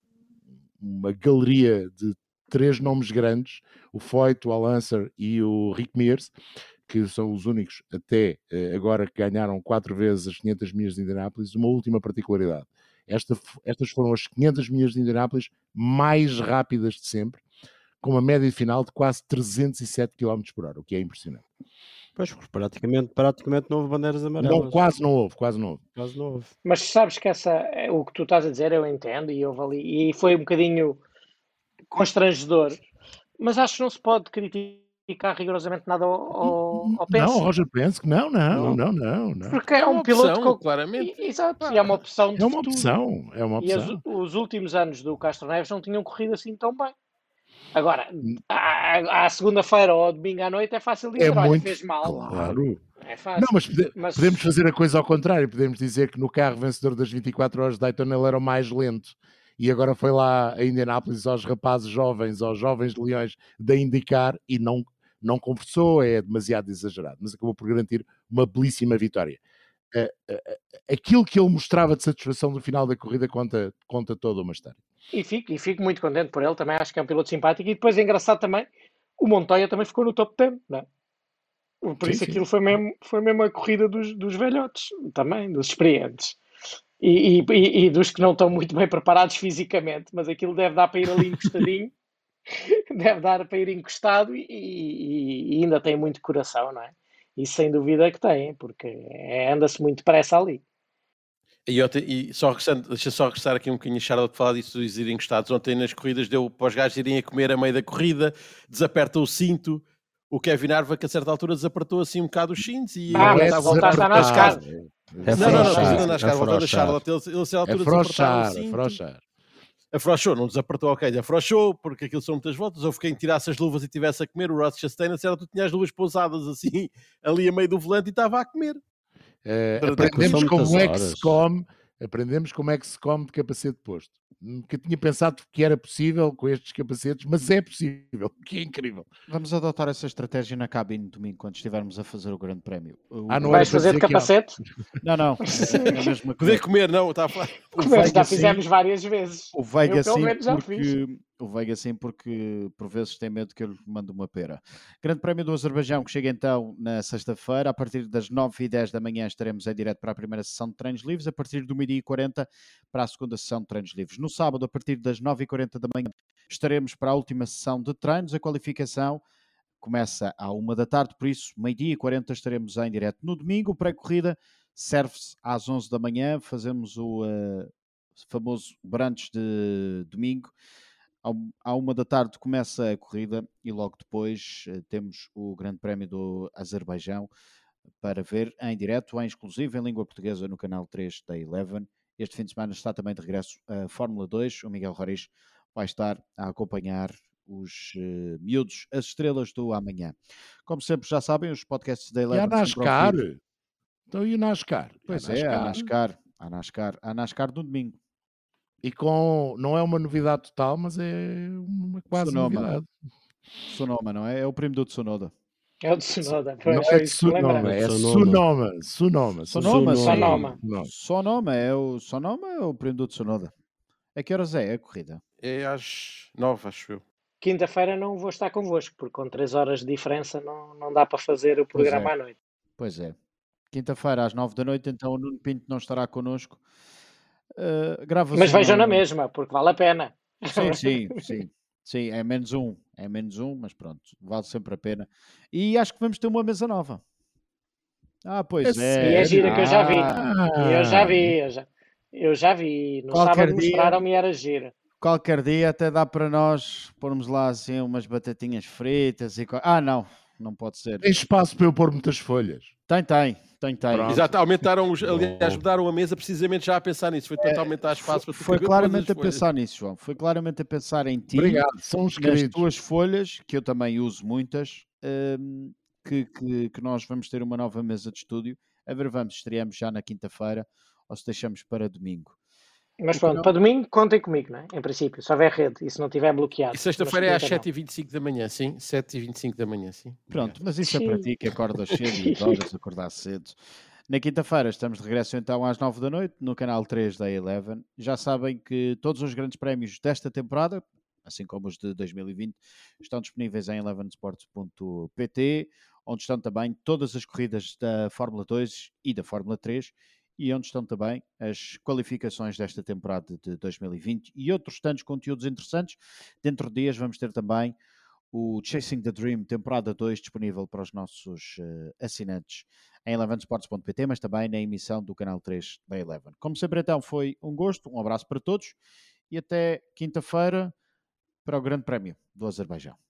[SPEAKER 5] uma galeria de três nomes grandes, o Foyt, o Al-Unser e o Rick Mears, que são os únicos até eh, agora que ganharam quatro vezes as quinhentas milhas de Indianápolis. Uma última particularidade. Esta, f- estas foram as quinhentas milhas de Indianápolis mais rápidas de sempre, com uma média final de quase trezentos e sete quilómetros por hora, o que é impressionante.
[SPEAKER 1] Pois, porque praticamente, praticamente não houve bandeiras amarelas.
[SPEAKER 5] Não, quase não houve, quase não houve.
[SPEAKER 1] Quase não houve.
[SPEAKER 2] Mas sabes que essa, é o que tu estás a dizer, eu entendo, e houve ali, e foi um bocadinho constrangedor, mas acho que não se pode criticar rigorosamente nada ao, ao, ao
[SPEAKER 5] Não,
[SPEAKER 2] Penske,
[SPEAKER 5] Roger Penske, não, não,
[SPEAKER 1] Não.
[SPEAKER 5] não, não, não.
[SPEAKER 2] porque é,
[SPEAKER 3] É
[SPEAKER 2] um
[SPEAKER 3] uma
[SPEAKER 2] piloto
[SPEAKER 3] opção,
[SPEAKER 2] com...
[SPEAKER 3] claramente.
[SPEAKER 2] E- Exato,
[SPEAKER 3] Pá,
[SPEAKER 2] e é uma opção de
[SPEAKER 5] É uma
[SPEAKER 2] futuro.
[SPEAKER 5] opção, é uma
[SPEAKER 2] E as-
[SPEAKER 5] opção.
[SPEAKER 2] os últimos anos do Castro Neves não tinham corrido assim tão bem. Agora, à, à segunda-feira ou ao domingo à noite é fácil dizer,
[SPEAKER 5] É
[SPEAKER 2] olha,
[SPEAKER 5] muito
[SPEAKER 2] fez mal.
[SPEAKER 5] claro.
[SPEAKER 2] É fácil.
[SPEAKER 5] Não, mas, pode-
[SPEAKER 2] Mas-
[SPEAKER 5] podemos fazer a coisa ao contrário. Podemos dizer que no carro vencedor das vinte e quatro horas de Daytona ele era o mais lento. E agora foi lá a Indianápolis aos rapazes jovens, aos jovens leões da IndyCar e não, não conversou, é demasiado exagerado. Mas acabou por garantir uma belíssima vitória. Eh, eh, eh, Aquilo que ele mostrava de satisfação no final da corrida conta, conta toda uma história.
[SPEAKER 2] E fico, e fico muito contente por ele, também acho que é um piloto simpático. E depois é engraçado também, o Montoya também ficou no top dez, não é? Por
[SPEAKER 5] Sim,
[SPEAKER 2] isso
[SPEAKER 5] sim.
[SPEAKER 2] aquilo foi mesmo, foi mesmo a corrida dos, dos velhotes, também, dos experientes. E, e- e- e dos que não estão muito bem preparados fisicamente, mas aquilo deve dar para ir ali encostadinho, deve dar para ir encostado e, e- e ainda tem muito coração, não é? Isso sem dúvida que tem, porque é- anda-se muito depressa ali.
[SPEAKER 3] E, ontem, e só regressando, deixa só regressar aqui um bocadinho, Charlotte, para falar disso dos irem encostados. Ontem nas corridas deu para os gajos irem a comer a meio da corrida, desaperta o cinto. O Kevin Harvick a certa altura desapertou assim um bocado os cintos e
[SPEAKER 2] Ah,
[SPEAKER 3] ele
[SPEAKER 2] mas
[SPEAKER 3] está a
[SPEAKER 2] voltaste
[SPEAKER 3] voltar
[SPEAKER 2] a
[SPEAKER 3] a
[SPEAKER 2] NASCAR.
[SPEAKER 3] NASCAR.
[SPEAKER 1] É
[SPEAKER 3] Não, não, não,
[SPEAKER 1] afrouxar,
[SPEAKER 3] estou a NASCAR, voltando a
[SPEAKER 1] afrouxar.
[SPEAKER 3] Charlotte. Ele, ele a certa altura
[SPEAKER 5] Afrouxar,
[SPEAKER 3] desapertaram o cinto.
[SPEAKER 5] afrouxar.
[SPEAKER 3] Afrouxou, não desapertou, ok, afrouxou, porque aquilo são muitas voltas. Houve quem tirasse as luvas e tivesse a comer. O Ross Chastain, a certa altura tinha as luvas pousadas assim, ali a meio do volante e estava a comer.
[SPEAKER 5] Eh,
[SPEAKER 3] Para-
[SPEAKER 5] aprendemos
[SPEAKER 1] são
[SPEAKER 5] como
[SPEAKER 1] muitas
[SPEAKER 5] é que se
[SPEAKER 1] horas.
[SPEAKER 5] come, aprendemos como é que se come de capacete posto. Nunca tinha pensado que era possível com estes capacetes, mas é possível, que é incrível.
[SPEAKER 4] Vamos adotar essa estratégia na cabine domingo, quando estivermos a fazer o Grande Prémio. O-
[SPEAKER 5] Ah, não
[SPEAKER 2] Vais
[SPEAKER 5] para
[SPEAKER 2] fazer de
[SPEAKER 5] dizer que há-
[SPEAKER 2] capacete?
[SPEAKER 4] Não, não, é mesmo a
[SPEAKER 3] Poder
[SPEAKER 4] comer.
[SPEAKER 3] comer, não, está a falar.
[SPEAKER 4] O
[SPEAKER 2] Mas
[SPEAKER 4] Veiga
[SPEAKER 2] já
[SPEAKER 4] sim,
[SPEAKER 2] fizemos várias vezes.
[SPEAKER 4] o Veiga
[SPEAKER 2] Eu, pelo
[SPEAKER 4] sim,
[SPEAKER 2] menos, já fiz.
[SPEAKER 4] porque o Veiga sim, porque por vezes tem medo que eu lhe mande uma pera. Grande Prémio do Azerbaijão, que chega então na sexta-feira, a partir das nove e dez da manhã estaremos em direto para a primeira sessão de treinos livres, a partir do meio-dia e quarenta para a segunda sessão de treinos livres. No sábado, a partir das nove e quarenta da manhã, estaremos para a última sessão de treinos. A qualificação começa à uma da tarde, por isso, meio-dia e quarenta estaremos em direto. No domingo, o pré-corrida serve-se às onze da manhã, fazemos o uh, famoso brunch de domingo. Ao- À uma da tarde começa a corrida e logo depois uh, temos o Grande Prémio do Azerbaijão para ver em direto, em exclusivo, em língua portuguesa no canal três da Eleven. Este fim de semana está também de regresso a Fórmula dois. O Miguel Roriz vai estar a acompanhar os uh, miúdos, as estrelas do amanhã. Como sempre já sabem, os podcasts da
[SPEAKER 5] E
[SPEAKER 4] Eleven
[SPEAKER 5] a
[SPEAKER 4] sempre ao
[SPEAKER 5] NASCAR?
[SPEAKER 4] vivo.
[SPEAKER 5] Então e o NASCAR?
[SPEAKER 4] Pois
[SPEAKER 5] E a
[SPEAKER 4] é, a NASCAR, a NASCAR, a NASCAR no domingo.
[SPEAKER 5] e com, não é uma novidade total, mas é uma quase
[SPEAKER 4] Sonoma.
[SPEAKER 5] novidade.
[SPEAKER 4] Sonoma, não é? É o primo do Tsunoda.
[SPEAKER 2] É o Tsunoda,
[SPEAKER 5] Não
[SPEAKER 2] pois
[SPEAKER 5] é
[SPEAKER 2] foi isso que me
[SPEAKER 5] Tsunoma,
[SPEAKER 2] lembrei.
[SPEAKER 5] é
[SPEAKER 1] Sonoma.
[SPEAKER 5] Sunoma. Sunoma.
[SPEAKER 4] Sonoma, sim.
[SPEAKER 2] Sonoma.
[SPEAKER 4] Sonoma é o Sonoma é o primo do Tsunoda. A que horas é a corrida?
[SPEAKER 3] É às nove, acho eu.
[SPEAKER 2] Quinta-feira não vou estar convosco, porque com três horas de diferença não, não dá para fazer o
[SPEAKER 4] Pois
[SPEAKER 2] programa
[SPEAKER 4] é.
[SPEAKER 2] à noite.
[SPEAKER 4] Pois é. Quinta-feira às nove da noite, então o Nuno Pinto não estará connosco. Uh, grava-se
[SPEAKER 2] Mas vejam
[SPEAKER 4] uma-
[SPEAKER 2] na mesma, porque vale a pena.
[SPEAKER 4] Sim, sim, sim. Sim, é menos um. É menos um, mas pronto, vale sempre a pena. E acho que vamos ter uma mesa nova. Ah, pois
[SPEAKER 5] É
[SPEAKER 4] é.
[SPEAKER 2] E é gira que eu já vi.
[SPEAKER 4] Ah,
[SPEAKER 2] E eu já
[SPEAKER 5] Ah,
[SPEAKER 2] vi, eu já, eu já vi. No
[SPEAKER 4] Qualquer
[SPEAKER 2] sábado
[SPEAKER 4] dia-
[SPEAKER 2] mostraram-me e era gira.
[SPEAKER 4] qualquer dia até dá para nós pormos lá assim umas batatinhas fritas e... co- Ah, não, não pode ser.
[SPEAKER 5] tem espaço para eu pôr muitas folhas.
[SPEAKER 4] Tem, tem, tem, tem.
[SPEAKER 5] Pronto.
[SPEAKER 3] Exato, aumentaram os, aliás,
[SPEAKER 5] Bom.
[SPEAKER 3] mudaram a mesa precisamente já a pensar nisso. Foi para aumentar espaço para tu
[SPEAKER 4] Foi
[SPEAKER 3] caber
[SPEAKER 4] claramente a
[SPEAKER 3] todas as folhas.
[SPEAKER 4] pensar nisso, João. Foi claramente a pensar em ti,
[SPEAKER 5] Obrigado, são os
[SPEAKER 4] nas
[SPEAKER 5] queridos.
[SPEAKER 4] tuas folhas, que eu também uso muitas, hum, que, que, que nós vamos ter uma nova mesa de estúdio. A ver, vamos, estreamos já na quinta-feira ou se deixamos para domingo.
[SPEAKER 2] Mas
[SPEAKER 4] O
[SPEAKER 2] pronto,
[SPEAKER 4] canal-
[SPEAKER 2] para domingo contem comigo, não é? Em princípio, se houver rede e se não tiver bloqueado.
[SPEAKER 3] E sexta-feira é
[SPEAKER 2] Mas
[SPEAKER 3] às
[SPEAKER 2] quinta não.
[SPEAKER 3] sete e vinte e cinco da manhã, sim? sete e vinte e cinco da manhã, sim.
[SPEAKER 4] Pronto, mas isso é para
[SPEAKER 2] Sim.
[SPEAKER 4] ti que acordas cedo e adoras acordar cedo. Na quinta-feira estamos de regresso então às nove da noite no canal três da Eleven. Já sabem que todos os grandes prémios desta temporada, assim como os de dois mil e vinte, estão disponíveis em eleven sports ponto p t, onde estão também todas as corridas da Fórmula dois e da Fórmula três e onde estão também as qualificações desta temporada de dois mil e vinte e outros tantos conteúdos interessantes. Dentro de dias vamos ter também o Chasing the Dream, temporada dois, disponível para os nossos uh, assinantes em eleven sports ponto p t, mas também na emissão do canal três da Eleven. Como sempre, então, foi um gosto, um abraço para todos e até quinta-feira para o Grande Prémio do Azerbaijão.